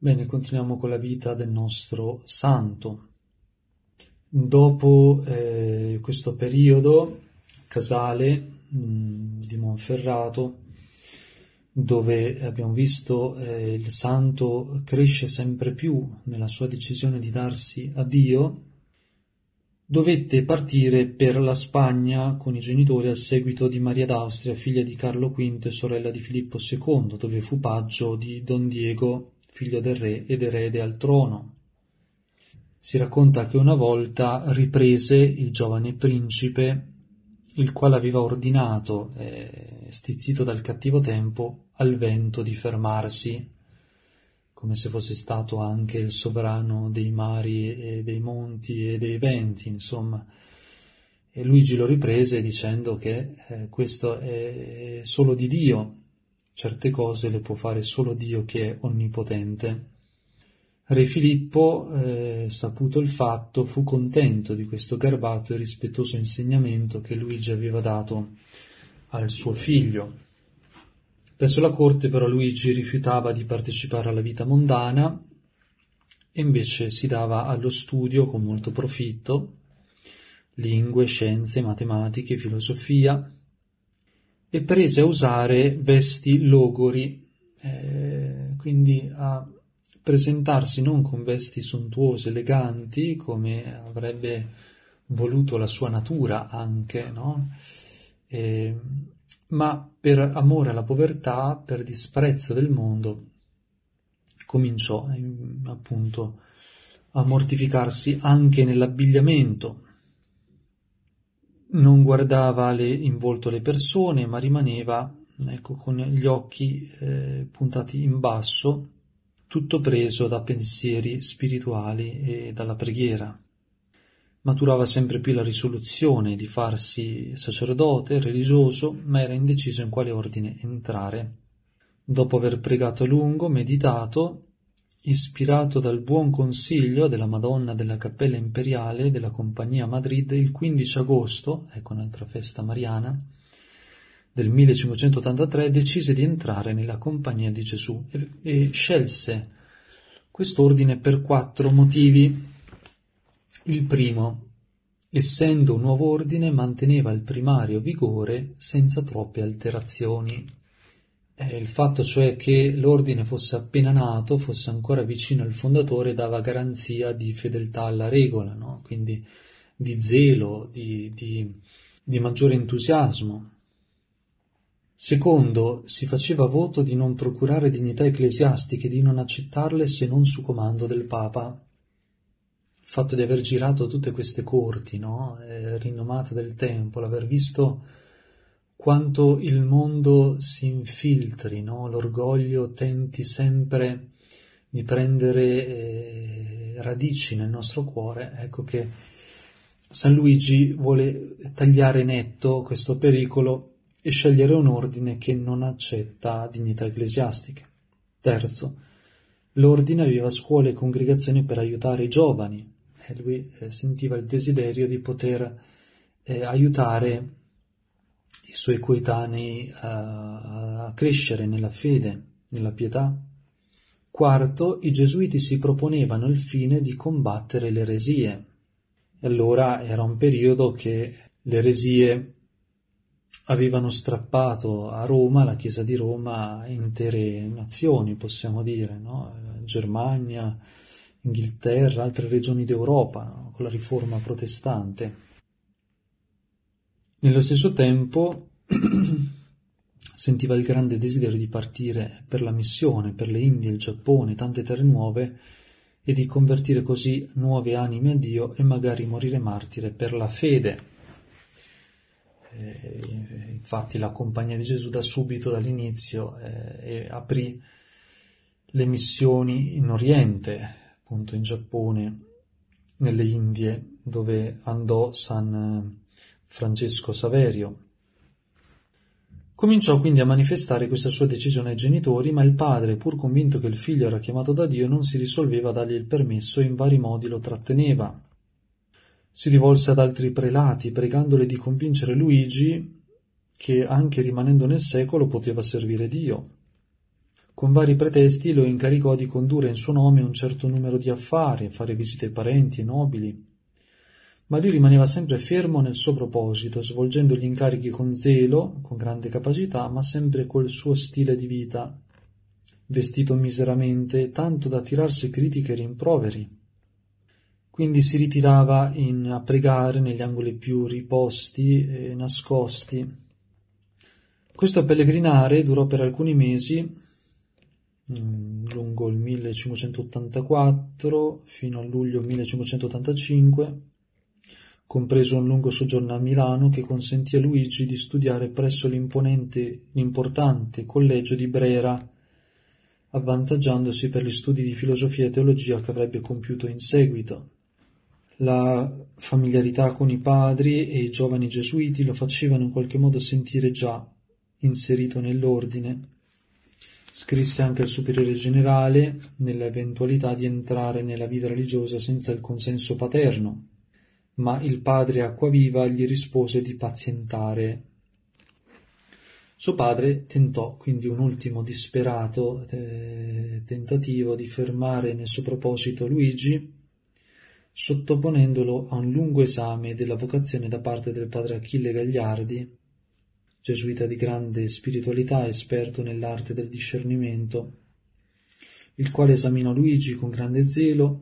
Bene, continuiamo con la vita del nostro santo. Dopo eh, questo periodo, Casale mh, di Monferrato, dove abbiamo visto eh, il santo cresce sempre più nella sua decisione di darsi a Dio, dovette partire per la Spagna con i genitori al seguito di Maria d'Austria, figlia di Carlo quinto e sorella di Filippo secondo, dove fu paggio di Don Diego, figlio del re ed erede al trono. Si racconta che una volta riprese il giovane principe, il quale aveva ordinato, eh, stizzito dal cattivo tempo, al vento di fermarsi, come se fosse stato anche il sovrano dei mari e dei monti e dei venti, insomma. E Luigi lo riprese dicendo che eh, questo è solo di Dio, certe cose le può fare solo Dio che è onnipotente. Re Filippo, eh, saputo il fatto, fu contento di questo garbato e rispettoso insegnamento che Luigi aveva dato al suo figlio. Presso la corte però Luigi rifiutava di partecipare alla vita mondana e invece si dava allo studio con molto profitto, lingue, scienze, matematiche, filosofia, e prese a usare vesti logori, eh, quindi a presentarsi non con vesti sontuosi, eleganti, come avrebbe voluto la sua natura anche, no? E, ma per amore alla povertà, per disprezzo del mondo, cominciò eh, appunto a mortificarsi anche nell'abbigliamento. Non guardava le, in volto le persone, ma rimaneva, ecco, con gli occhi eh, puntati in basso, tutto preso da pensieri spirituali e dalla preghiera. Maturava sempre più la risoluzione di farsi sacerdote, religioso, ma era indeciso in quale ordine entrare. Dopo aver pregato a lungo, meditato, ispirato dal buon consiglio della Madonna della Cappella Imperiale della Compagnia a Madrid, il quindici agosto, ecco un'altra festa mariana, del millecinquecentottantatré, decise di entrare nella Compagnia di Gesù e, e scelse quest'ordine per quattro motivi. Il primo, essendo un nuovo ordine, manteneva il primario vigore senza troppe alterazioni. Eh, il fatto cioè che l'ordine fosse appena nato, fosse ancora vicino al fondatore, dava garanzia di fedeltà alla regola, no? Quindi di zelo, di, di, di maggiore entusiasmo. Secondo, si faceva voto di non procurare dignità ecclesiastiche, di non accettarle se non su comando del Papa. Il fatto di aver girato tutte queste corti, no? eh, rinomate del tempo, l'aver visto quanto il mondo si infiltri, no? L'orgoglio tenti sempre di prendere eh, radici nel nostro cuore, ecco che San Luigi vuole tagliare netto questo pericolo e scegliere un ordine che non accetta dignità ecclesiastiche. Terzo, l'ordine aveva scuole e congregazioni per aiutare i giovani e lui eh, sentiva il desiderio di poter eh, aiutare i suoi coetanei a, a crescere nella fede, nella pietà. Quarto, i gesuiti si proponevano il fine di combattere le eresie. E allora era un periodo che le eresie avevano strappato a Roma, la Chiesa di Roma, intere nazioni, possiamo dire, no? Germania, Inghilterra, altre regioni d'Europa, no? Con la riforma protestante. Nello stesso tempo sentiva il grande desiderio di partire per la missione, per le Indie, il Giappone, tante terre nuove, e di convertire così nuove anime a Dio e magari morire martire per la fede. Eh, infatti la Compagnia di Gesù da subito, dall'inizio, eh, aprì le missioni in Oriente, appunto in Giappone, nelle Indie, dove andò San Francesco Saverio. Cominciò quindi a manifestare questa sua decisione ai genitori, ma il padre, pur convinto che il figlio era chiamato da Dio, non si risolveva a dargli il permesso e in vari modi lo tratteneva. Si rivolse ad altri prelati, pregandole di convincere Luigi che, anche rimanendo nel secolo, poteva servire Dio. Con vari pretesti lo incaricò di condurre in suo nome un certo numero di affari, fare visite ai parenti e nobili. Ma lui rimaneva sempre fermo nel suo proposito, svolgendo gli incarichi con zelo, con grande capacità, ma sempre col suo stile di vita, vestito miseramente, tanto da tirarsi critiche e rimproveri. Quindi si ritirava in, a pregare negli angoli più riposti e nascosti. Questo pellegrinare durò per alcuni mesi, mh, lungo il millecinquecentottantaquattro fino a luglio millecinquecentottantacinque, compreso un lungo soggiorno a Milano che consentì a Luigi di studiare presso l'imponente, l'importante collegio di Brera, avvantaggiandosi per gli studi di filosofia e teologia che avrebbe compiuto in seguito. La familiarità con i padri e i giovani gesuiti lo facevano in qualche modo sentire già inserito nell'ordine. Scrisse anche al superiore generale nell'eventualità di entrare nella vita religiosa senza il consenso paterno, ma il padre Acquaviva gli rispose di pazientare. Suo padre tentò quindi un ultimo disperato eh, tentativo di fermare nel suo proposito Luigi, sottoponendolo a un lungo esame della vocazione da parte del padre Achille Gagliardi, gesuita di grande spiritualità, esperto nell'arte del discernimento, il quale esaminò Luigi con grande zelo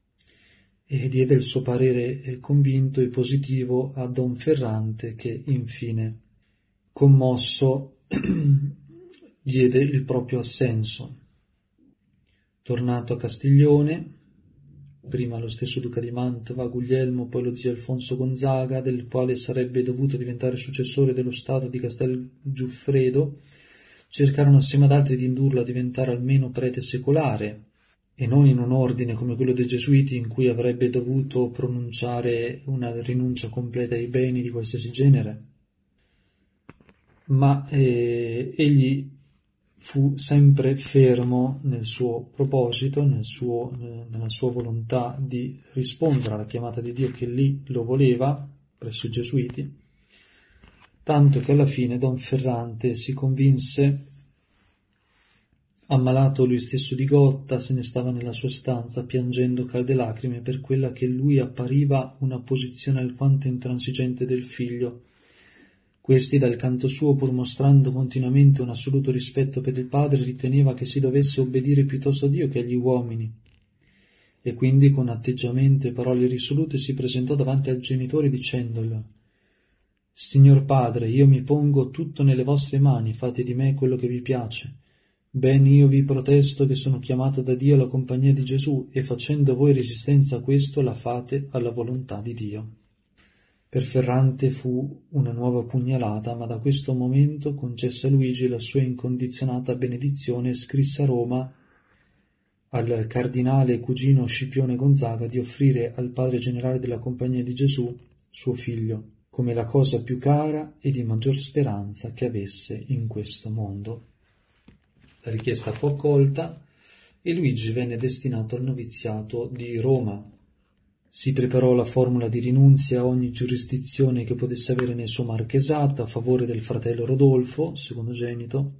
e diede il suo parere convinto e positivo a Don Ferrante, che infine, commosso, diede il proprio assenso. Tornato a Castiglione, prima lo stesso duca di Mantova, Guglielmo, poi lo zio Alfonso Gonzaga, del quale sarebbe dovuto diventare successore dello stato di Castel Giuffredo, cercarono assieme ad altri di indurlo a diventare almeno prete secolare, e non in un ordine come quello dei Gesuiti in cui avrebbe dovuto pronunciare una rinuncia completa ai beni di qualsiasi genere. Ma eh, egli fu sempre fermo nel suo proposito, nel suo, nella sua volontà di rispondere alla chiamata di Dio che lì lo voleva, presso i Gesuiti, tanto che alla fine Don Ferrante si convinse, ammalato lui stesso di gotta, se ne stava nella sua stanza piangendo calde lacrime per quella che lui appariva una posizione alquanto intransigente del figlio. Questi, dal canto suo, pur mostrando continuamente un assoluto rispetto per il padre, riteneva che si dovesse obbedire piuttosto a Dio che agli uomini, e quindi con atteggiamento e parole risolute si presentò davanti al genitore dicendogli: «Signor padre, io mi pongo tutto nelle vostre mani, fate di me quello che vi piace. Ben io vi protesto che sono chiamato da Dio alla compagnia di Gesù, e facendo voi resistenza a questo la fate alla volontà di Dio». Per Ferrante fu una nuova pugnalata, ma da questo momento concesse a Luigi la sua incondizionata benedizione e scrisse a Roma al cardinale cugino Scipione Gonzaga di offrire al padre generale della Compagnia di Gesù suo figlio come la cosa più cara e di maggior speranza che avesse in questo mondo. La richiesta fu accolta e Luigi venne destinato al noviziato di Roma. Si preparò la formula di rinunzia a ogni giurisdizione che potesse avere nel suo marchesato a favore del fratello Rodolfo, secondogenito,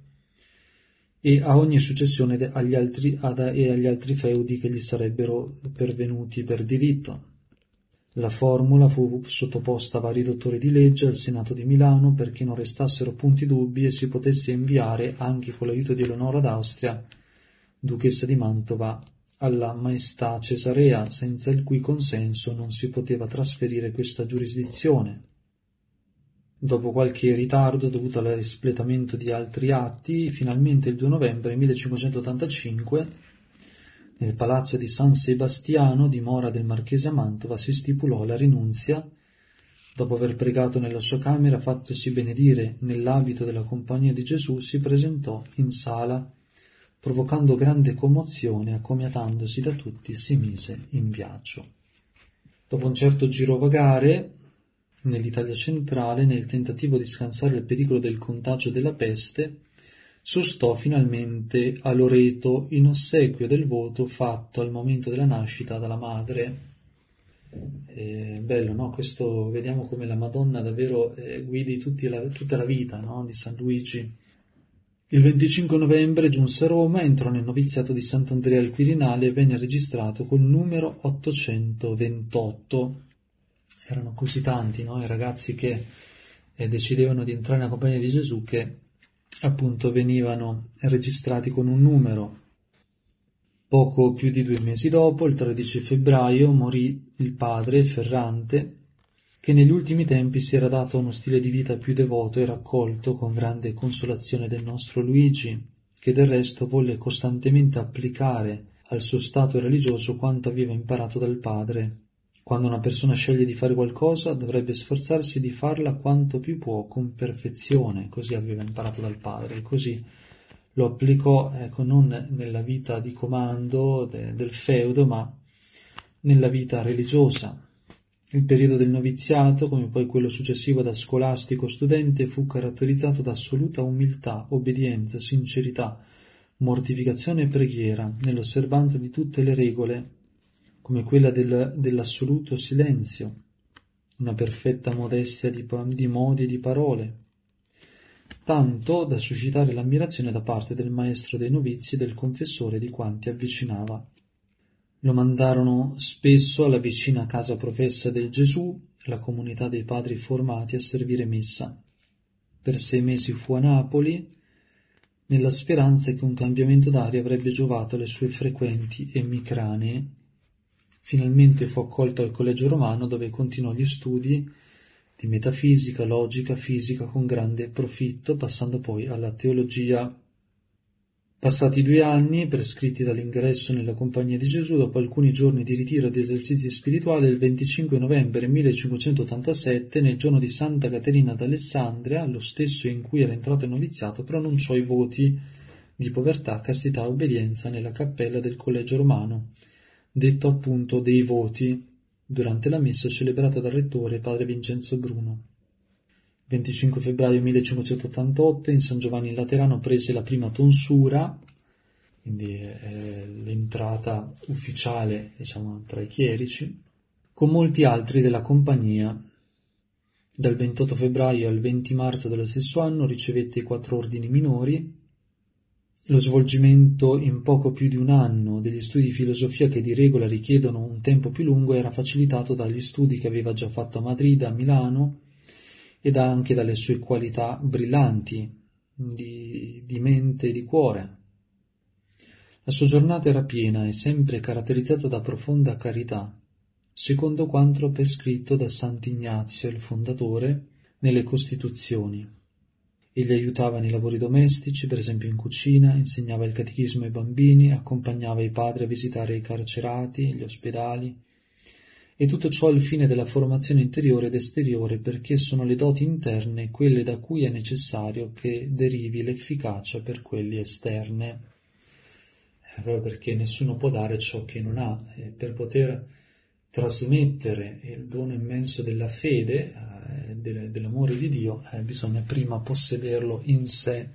e a ogni successione agli altri, ad, e agli altri feudi che gli sarebbero pervenuti per diritto. La formula fu sottoposta a vari dottori di legge al Senato di Milano perché non restassero punti dubbi e si potesse inviare, anche con l'aiuto di Eleonora d'Austria, duchessa di Mantova, alla maestà Cesarea, senza il cui consenso non si poteva trasferire questa giurisdizione. Dopo qualche ritardo dovuto all'espletamento di altri atti, finalmente il due novembre millecinquecentottantacinque, nel palazzo di San Sebastiano, dimora del marchese a Mantova, si stipulò la rinunzia. Dopo aver pregato nella sua camera, fattosi benedire nell'abito della Compagnia di Gesù, si presentò in sala, provocando grande commozione, accomiatandosi da tutti, si mise in viaggio. Dopo un certo girovagare nell'Italia centrale, nel tentativo di scansare il pericolo del contagio della peste, sostò finalmente a Loreto in ossequio del voto fatto al momento della nascita dalla madre. È bello, no? Questo, vediamo come la Madonna davvero eh, guidi tutti la, tutta la vita, no? Di San Luigi. Il venticinque novembre giunse a Roma, entrò nel noviziato di Sant'Andrea al Quirinale e venne registrato col numero ottocentoventotto. Erano così tanti, no? I ragazzi che eh, decidevano di entrare nella compagnia di Gesù, che appunto venivano registrati con un numero. Poco più di due mesi dopo, il tredici febbraio, morì il padre Ferrante, che negli ultimi tempi si era dato uno stile di vita più devoto e raccolto con grande consolazione del nostro Luigi, che del resto volle costantemente applicare al suo stato religioso quanto aveva imparato dal padre. Quando una persona sceglie di fare qualcosa, dovrebbe sforzarsi di farla quanto più può, con perfezione, così aveva imparato dal padre, e così lo applicò, ecco, non nella vita di comando de, del feudo, ma nella vita religiosa. Il periodo del noviziato, come poi quello successivo da scolastico studente, fu caratterizzato da assoluta umiltà, obbedienza, sincerità, mortificazione e preghiera, nell'osservanza di tutte le regole, come quella del, dell'assoluto silenzio, una perfetta modestia di, di modi e di parole, tanto da suscitare l'ammirazione da parte del maestro dei novizi e del confessore di quanti avvicinava. Lo mandarono spesso alla vicina casa professa del Gesù, la comunità dei padri formati, a servire messa. Per sei mesi fu a Napoli, nella speranza che un cambiamento d'aria avrebbe giovato alle sue frequenti emicranee. Finalmente fu accolto al Collegio Romano, dove continuò gli studi di metafisica, logica, fisica con grande profitto, passando poi alla teologia. Passati due anni, prescritti dall'ingresso nella Compagnia di Gesù, dopo alcuni giorni di ritiro e di esercizi spirituali, il venticinque novembre millecinquecentottantasette, nel giorno di Santa Caterina d'Alessandria, lo stesso in cui era entrato il noviziato, pronunciò i voti di povertà, castità e obbedienza nella cappella del Collegio Romano, detto appunto dei voti, durante la messa celebrata dal rettore padre Vincenzo Bruno. venticinque febbraio millecinquecentottantotto, in San Giovanni in Laterano prese la prima tonsura, quindi è l'entrata ufficiale, diciamo, tra i chierici, con molti altri della compagnia. Dal ventotto febbraio al venti marzo dello stesso anno ricevette i quattro ordini minori. Lo svolgimento in poco più di un anno degli studi di filosofia, che di regola richiedono un tempo più lungo, era facilitato dagli studi che aveva già fatto a Madrid, a Milano, ed anche dalle sue qualità brillanti di, di mente e di cuore. La sua giornata era piena e sempre caratterizzata da profonda carità, secondo quanto prescritto da Sant'Ignazio, il fondatore, nelle Costituzioni. Egli aiutava nei lavori domestici, per esempio in cucina, insegnava il catechismo ai bambini, accompagnava i padri a visitare i carcerati, gli ospedali, e tutto ciò al fine della formazione interiore ed esteriore, perché sono le doti interne quelle da cui è necessario che derivi l'efficacia per quelli esterne. Eh, proprio perché nessuno può dare ciò che non ha, e per poter trasmettere il dono immenso della fede, eh, del, dell'amore di Dio, eh, bisogna prima possederlo in sé,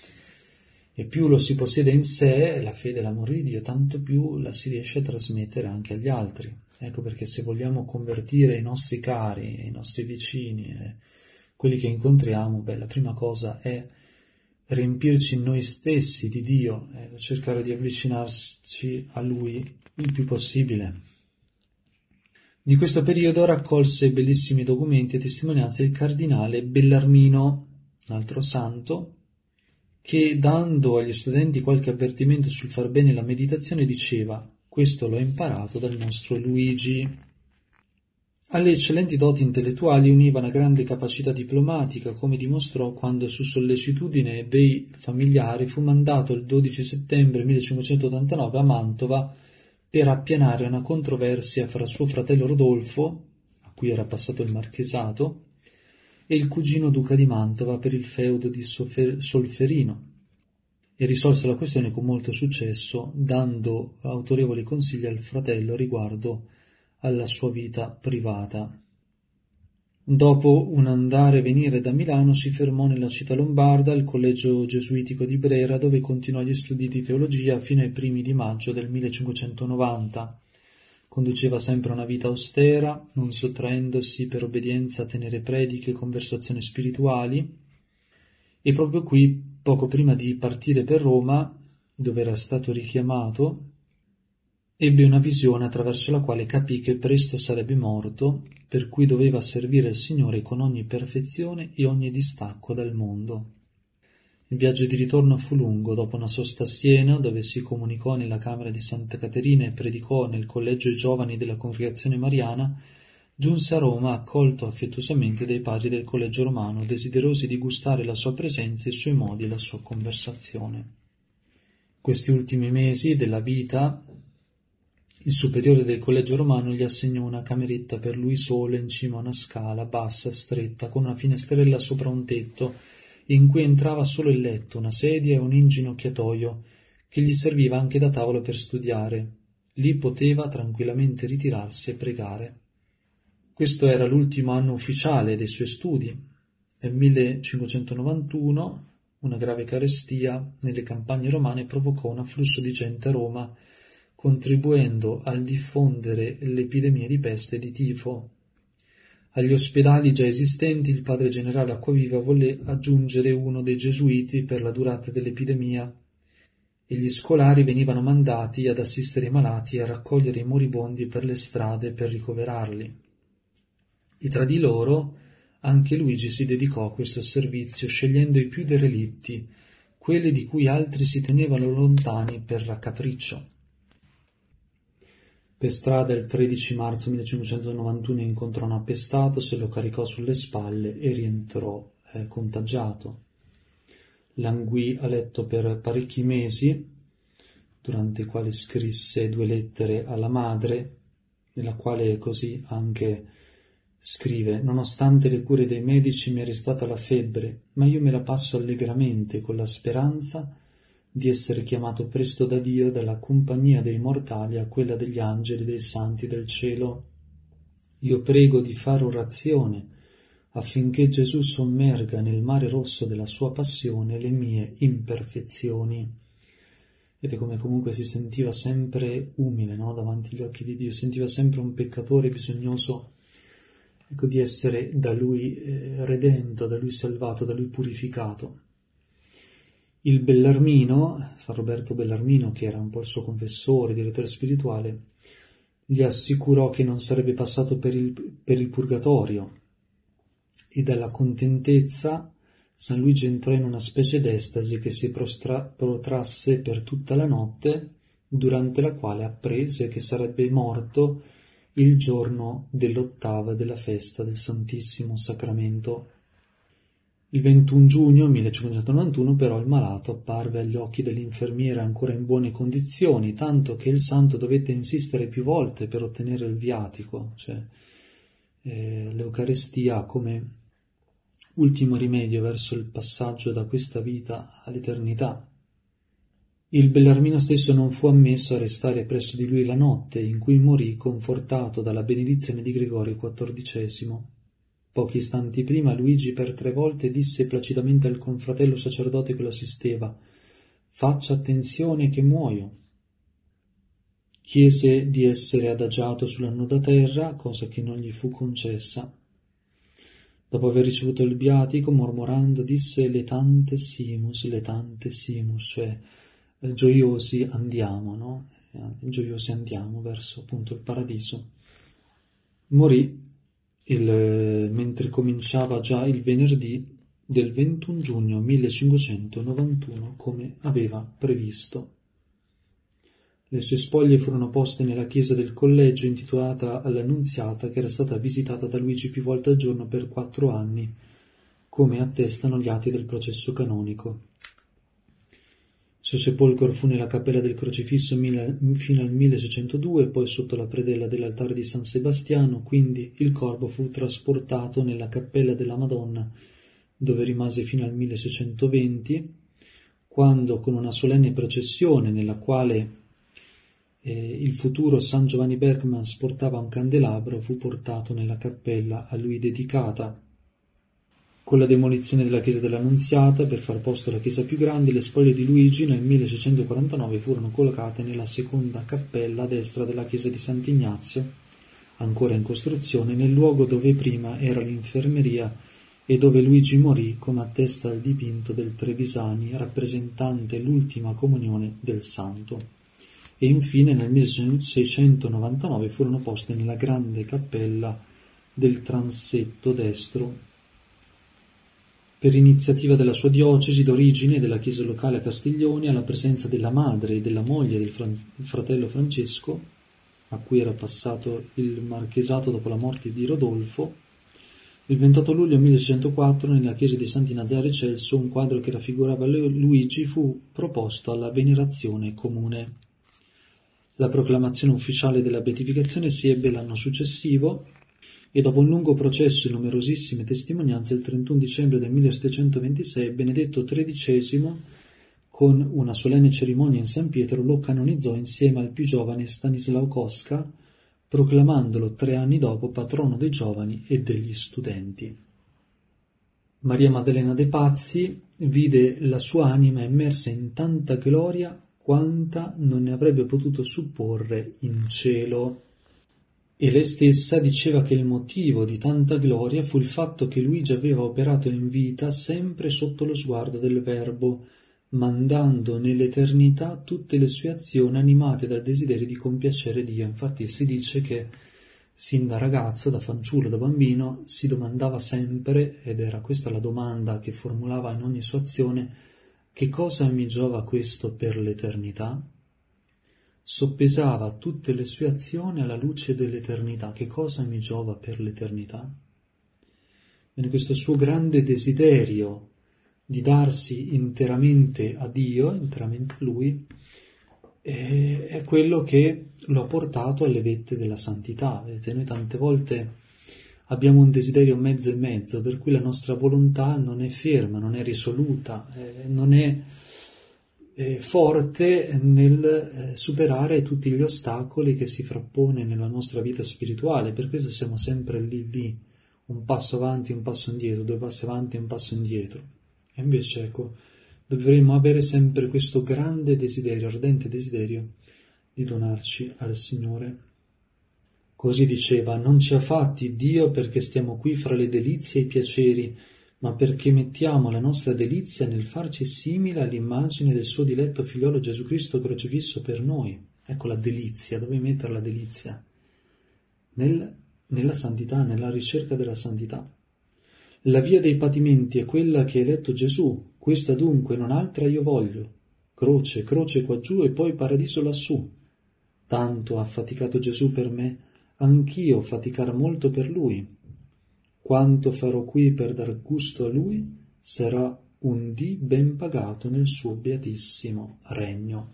e più lo si possiede in sé, la fede e l'amore di Dio, tanto più la si riesce a trasmettere anche agli altri. Ecco perché se vogliamo convertire i nostri cari, i nostri vicini, eh, quelli che incontriamo, beh, la prima cosa è riempirci noi stessi di Dio, eh, cercare di avvicinarci a Lui il più possibile. Di questo periodo raccolse bellissimi documenti e testimonianze il cardinale Bellarmino, un altro santo, che, dando agli studenti qualche avvertimento sul far bene la meditazione, diceva: questo l'ho imparato dal nostro Luigi. Alle eccellenti doti intellettuali univa una grande capacità diplomatica, come dimostrò quando, su sollecitudine dei familiari, fu mandato il dodici settembre millecinquecentottantanove a Mantova per appianare una controversia fra suo fratello Rodolfo, a cui era passato il marchesato, e il cugino duca di Mantova per il feudo di Solferino, e risolse la questione con molto successo, dando autorevoli consigli al fratello riguardo alla sua vita privata. Dopo un andare e venire da Milano si fermò nella città lombarda, al collegio gesuitico di Brera, dove continuò gli studi di teologia fino ai primi di maggio del millecinquecentonovanta. Conduceva sempre una vita austera, non sottraendosi per obbedienza a tenere prediche e conversazioni spirituali, e proprio qui poco prima di partire per Roma, dove era stato richiamato, ebbe una visione attraverso la quale capì che presto sarebbe morto, per cui doveva servire il Signore con ogni perfezione e ogni distacco dal mondo. Il viaggio di ritorno fu lungo. Dopo una sosta a Siena, dove si comunicò nella camera di Santa Caterina e predicò nel collegio giovani della Congregazione Mariana, giunse a Roma accolto affettuosamente dai padri del collegio romano, desiderosi di gustare la sua presenza, i suoi modi e la sua conversazione. Questi ultimi mesi della vita, il superiore del collegio romano gli assegnò una cameretta per lui solo in cima a una scala bassa, stretta, con una finestrella sopra un tetto, in cui entrava solo il letto, una sedia e un inginocchiatoio, che gli serviva anche da tavolo per studiare. Lì poteva tranquillamente ritirarsi e pregare. Questo era l'ultimo anno ufficiale dei suoi studi. Nel millecinquecentonovantuno una grave carestia nelle campagne romane provocò un afflusso di gente a Roma, contribuendo al diffondere l'epidemia di peste e di tifo. Agli ospedali già esistenti il padre generale Acquaviva volle aggiungere uno dei gesuiti per la durata dell'epidemia, e gli scolari venivano mandati ad assistere i malati e a raccogliere i moribondi per le strade per ricoverarli. E tra di loro anche Luigi si dedicò a questo servizio, scegliendo i più derelitti, quelli di cui altri si tenevano lontani per capriccio. Per strada il tredici marzo millecinquecentonovantuno incontrò un appestato, se lo caricò sulle spalle e rientrò eh, contagiato. Languì a letto per parecchi mesi, durante i quali scrisse due lettere alla madre, nella quale così anche scrive: «Nonostante le cure dei medici mi è restata la febbre, ma io me la passo allegramente con la speranza di essere chiamato presto da Dio dalla compagnia dei mortali a quella degli angeli e dei santi del cielo. Io prego di fare orazione affinché Gesù sommerga nel mare rosso della sua passione le mie imperfezioni». Vedete come comunque si sentiva sempre umile, no? Davanti agli occhi di Dio, sentiva sempre un peccatore bisognoso, ecco, di essere da Lui eh, redento, da Lui salvato, da Lui purificato. Il Bellarmino, San Roberto Bellarmino, che era un po' il suo confessore, direttore spirituale, gli assicurò che non sarebbe passato per il, per il purgatorio, e dalla contentezza San Luigi entrò in una specie d'estasi che si prostra, protrasse per tutta la notte, durante la quale apprese che sarebbe morto il giorno dell'ottava della festa del Santissimo Sacramento. Il ventuno giugno millecinquecentonovantuno però il malato apparve agli occhi dell'infermiera ancora in buone condizioni, tanto che il santo dovette insistere più volte per ottenere il viatico, cioè eh, l'Eucarestia come ultimo rimedio verso il passaggio da questa vita all'eternità. Il Bellarmino stesso non fu ammesso a restare presso di lui la notte, in cui morì confortato dalla benedizione di Gregorio quattordicesimo. Pochi istanti prima Luigi per tre volte disse placidamente al confratello sacerdote che lo assisteva: «Faccia attenzione che muoio». Chiese di essere adagiato sulla nuda terra, cosa che non gli fu concessa. Dopo aver ricevuto il viatico, mormorando, disse «Letante simus, letante simus», cioè eh, gioiosi andiamo, no? Eh, gioiosi andiamo verso appunto il paradiso. Morì Il, mentre cominciava già il venerdì del ventuno giugno millecinquecentonovantuno, come aveva previsto. Le sue spoglie furono poste nella chiesa del collegio intitolata all'Annunziata, che era stata visitata da Luigi più volte al giorno per quattro anni, come attestano gli atti del processo canonico. Il suo sepolcro fu nella cappella del Crocifisso fino al milleseicentodue, poi sotto la predella dell'altare di San Sebastiano, quindi il corpo fu trasportato nella cappella della Madonna, dove rimase fino al milleseicentoventi, quando con una solenne processione nella quale eh, il futuro San Giovanni Bergman sportava un candelabro, fu portato nella cappella a lui dedicata. Con la demolizione della chiesa dell'Annunziata, per far posto alla chiesa più grande, le spoglie di Luigi nel milleseicentoquarantanove furono collocate nella seconda cappella a destra della chiesa di Sant'Ignazio, ancora in costruzione, nel luogo dove prima era l'infermeria e dove Luigi morì, come attesta il dipinto del Trevisani rappresentante l'ultima comunione del santo. E infine nel milleseicentovantanove furono poste nella grande cappella del transetto destro. Per iniziativa della sua diocesi d'origine e della chiesa locale a Castiglioni, alla presenza della madre e della moglie del fratello Francesco, a cui era passato il marchesato dopo la morte di Rodolfo, il ventotto luglio milleseicentoquattro nella chiesa di Santi Nazari Celso un quadro che raffigurava Luigi fu proposto alla venerazione comune. La proclamazione ufficiale della beatificazione si ebbe l'anno successivo e dopo un lungo processo e numerosissime testimonianze il trentuno dicembre del millesettecentoventisei Benedetto tredicesimo, con una solenne cerimonia in San Pietro, lo canonizzò insieme al più giovane Stanislao Kostka, proclamandolo tre anni dopo patrono dei giovani e degli studenti. Maria Maddalena de' Pazzi vide la sua anima immersa in tanta gloria quanta non ne avrebbe potuto supporre in cielo. E lei stessa diceva che il motivo di tanta gloria fu il fatto che Luigi aveva operato in vita sempre sotto lo sguardo del Verbo, mandando nell'eternità tutte le sue azioni animate dal desiderio di compiacere Dio. Infatti si dice che sin da ragazzo, da fanciullo, da bambino, si domandava sempre, ed era questa la domanda che formulava in ogni sua azione: che cosa mi giova questo per l'eternità? Soppesava tutte le sue azioni alla luce dell'eternità. Che cosa mi giova per l'eternità? Bene, questo suo grande desiderio di darsi interamente a Dio, interamente a Lui, è, è quello che lo ha portato alle vette della santità. Vedete, noi tante volte abbiamo un desiderio mezzo e mezzo, per cui la nostra volontà non è ferma, non è risoluta, eh, non è eh, forte nel eh, superare tutti gli ostacoli che si frappone nella nostra vita spirituale. Per questo siamo sempre lì lì, un passo avanti, un passo indietro, due passi avanti, un passo indietro. E invece, ecco, dovremmo avere sempre questo grande desiderio, ardente desiderio di donarci al Signore. Così diceva: non ci ha fatti Dio perché stiamo qui fra le delizie e i piaceri, ma perché mettiamo la nostra delizia nel farci simile all'immagine del suo diletto figliolo Gesù Cristo crocifisso per noi. Ecco la delizia, dove mettere la delizia? Nel, nella santità, nella ricerca della santità. La via dei patimenti è quella che ha eletto Gesù, questa dunque non altra io voglio. Croce, croce qua giù e poi paradiso lassù. Tanto ha faticato Gesù per me, anch'io faticar molto per Lui. Quanto farò qui per dar gusto a Lui, sarà un dì ben pagato nel suo beatissimo regno.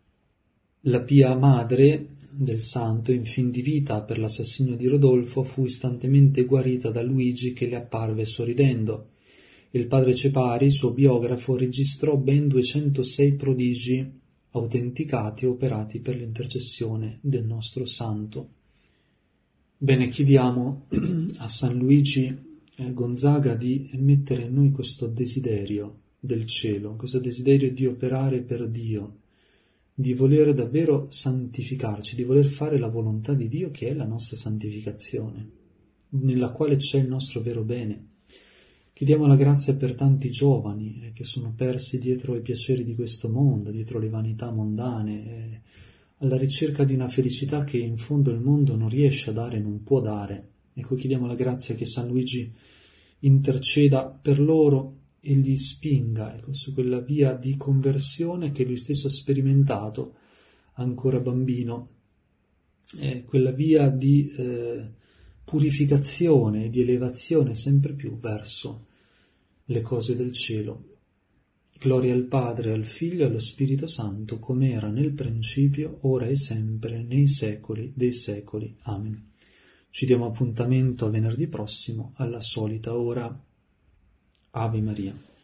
La pia madre del santo, in fin di vita per l'assassinio di Rodolfo, fu istantemente guarita da Luigi che le apparve sorridendo. Il padre Cepari, suo biografo, registrò ben duecentosei prodigi autenticati e operati per l'intercessione del nostro santo. Bene, chiediamo a San Luigi Gonzaga di mettere in noi questo desiderio del cielo, questo desiderio di operare per Dio, di voler davvero santificarci, di voler fare la volontà di Dio, che è la nostra santificazione, nella quale c'è il nostro vero bene. Chiediamo la grazia per tanti giovani eh, che sono persi dietro i piaceri di questo mondo, dietro le vanità mondane, eh, alla ricerca di una felicità che in fondo il mondo non riesce a dare, non può dare. Ecco, chiediamo la grazia che San Luigi interceda per loro e li spinga, ecco, su quella via di conversione che lui stesso ha sperimentato ancora bambino, eh, quella via di eh, purificazione, di elevazione sempre più verso le cose del cielo. Gloria al Padre, al Figlio e allo Spirito Santo, come era nel principio, ora e sempre, nei secoli dei secoli. Amen. Ci diamo appuntamento a venerdì prossimo alla solita ora. Ave Maria.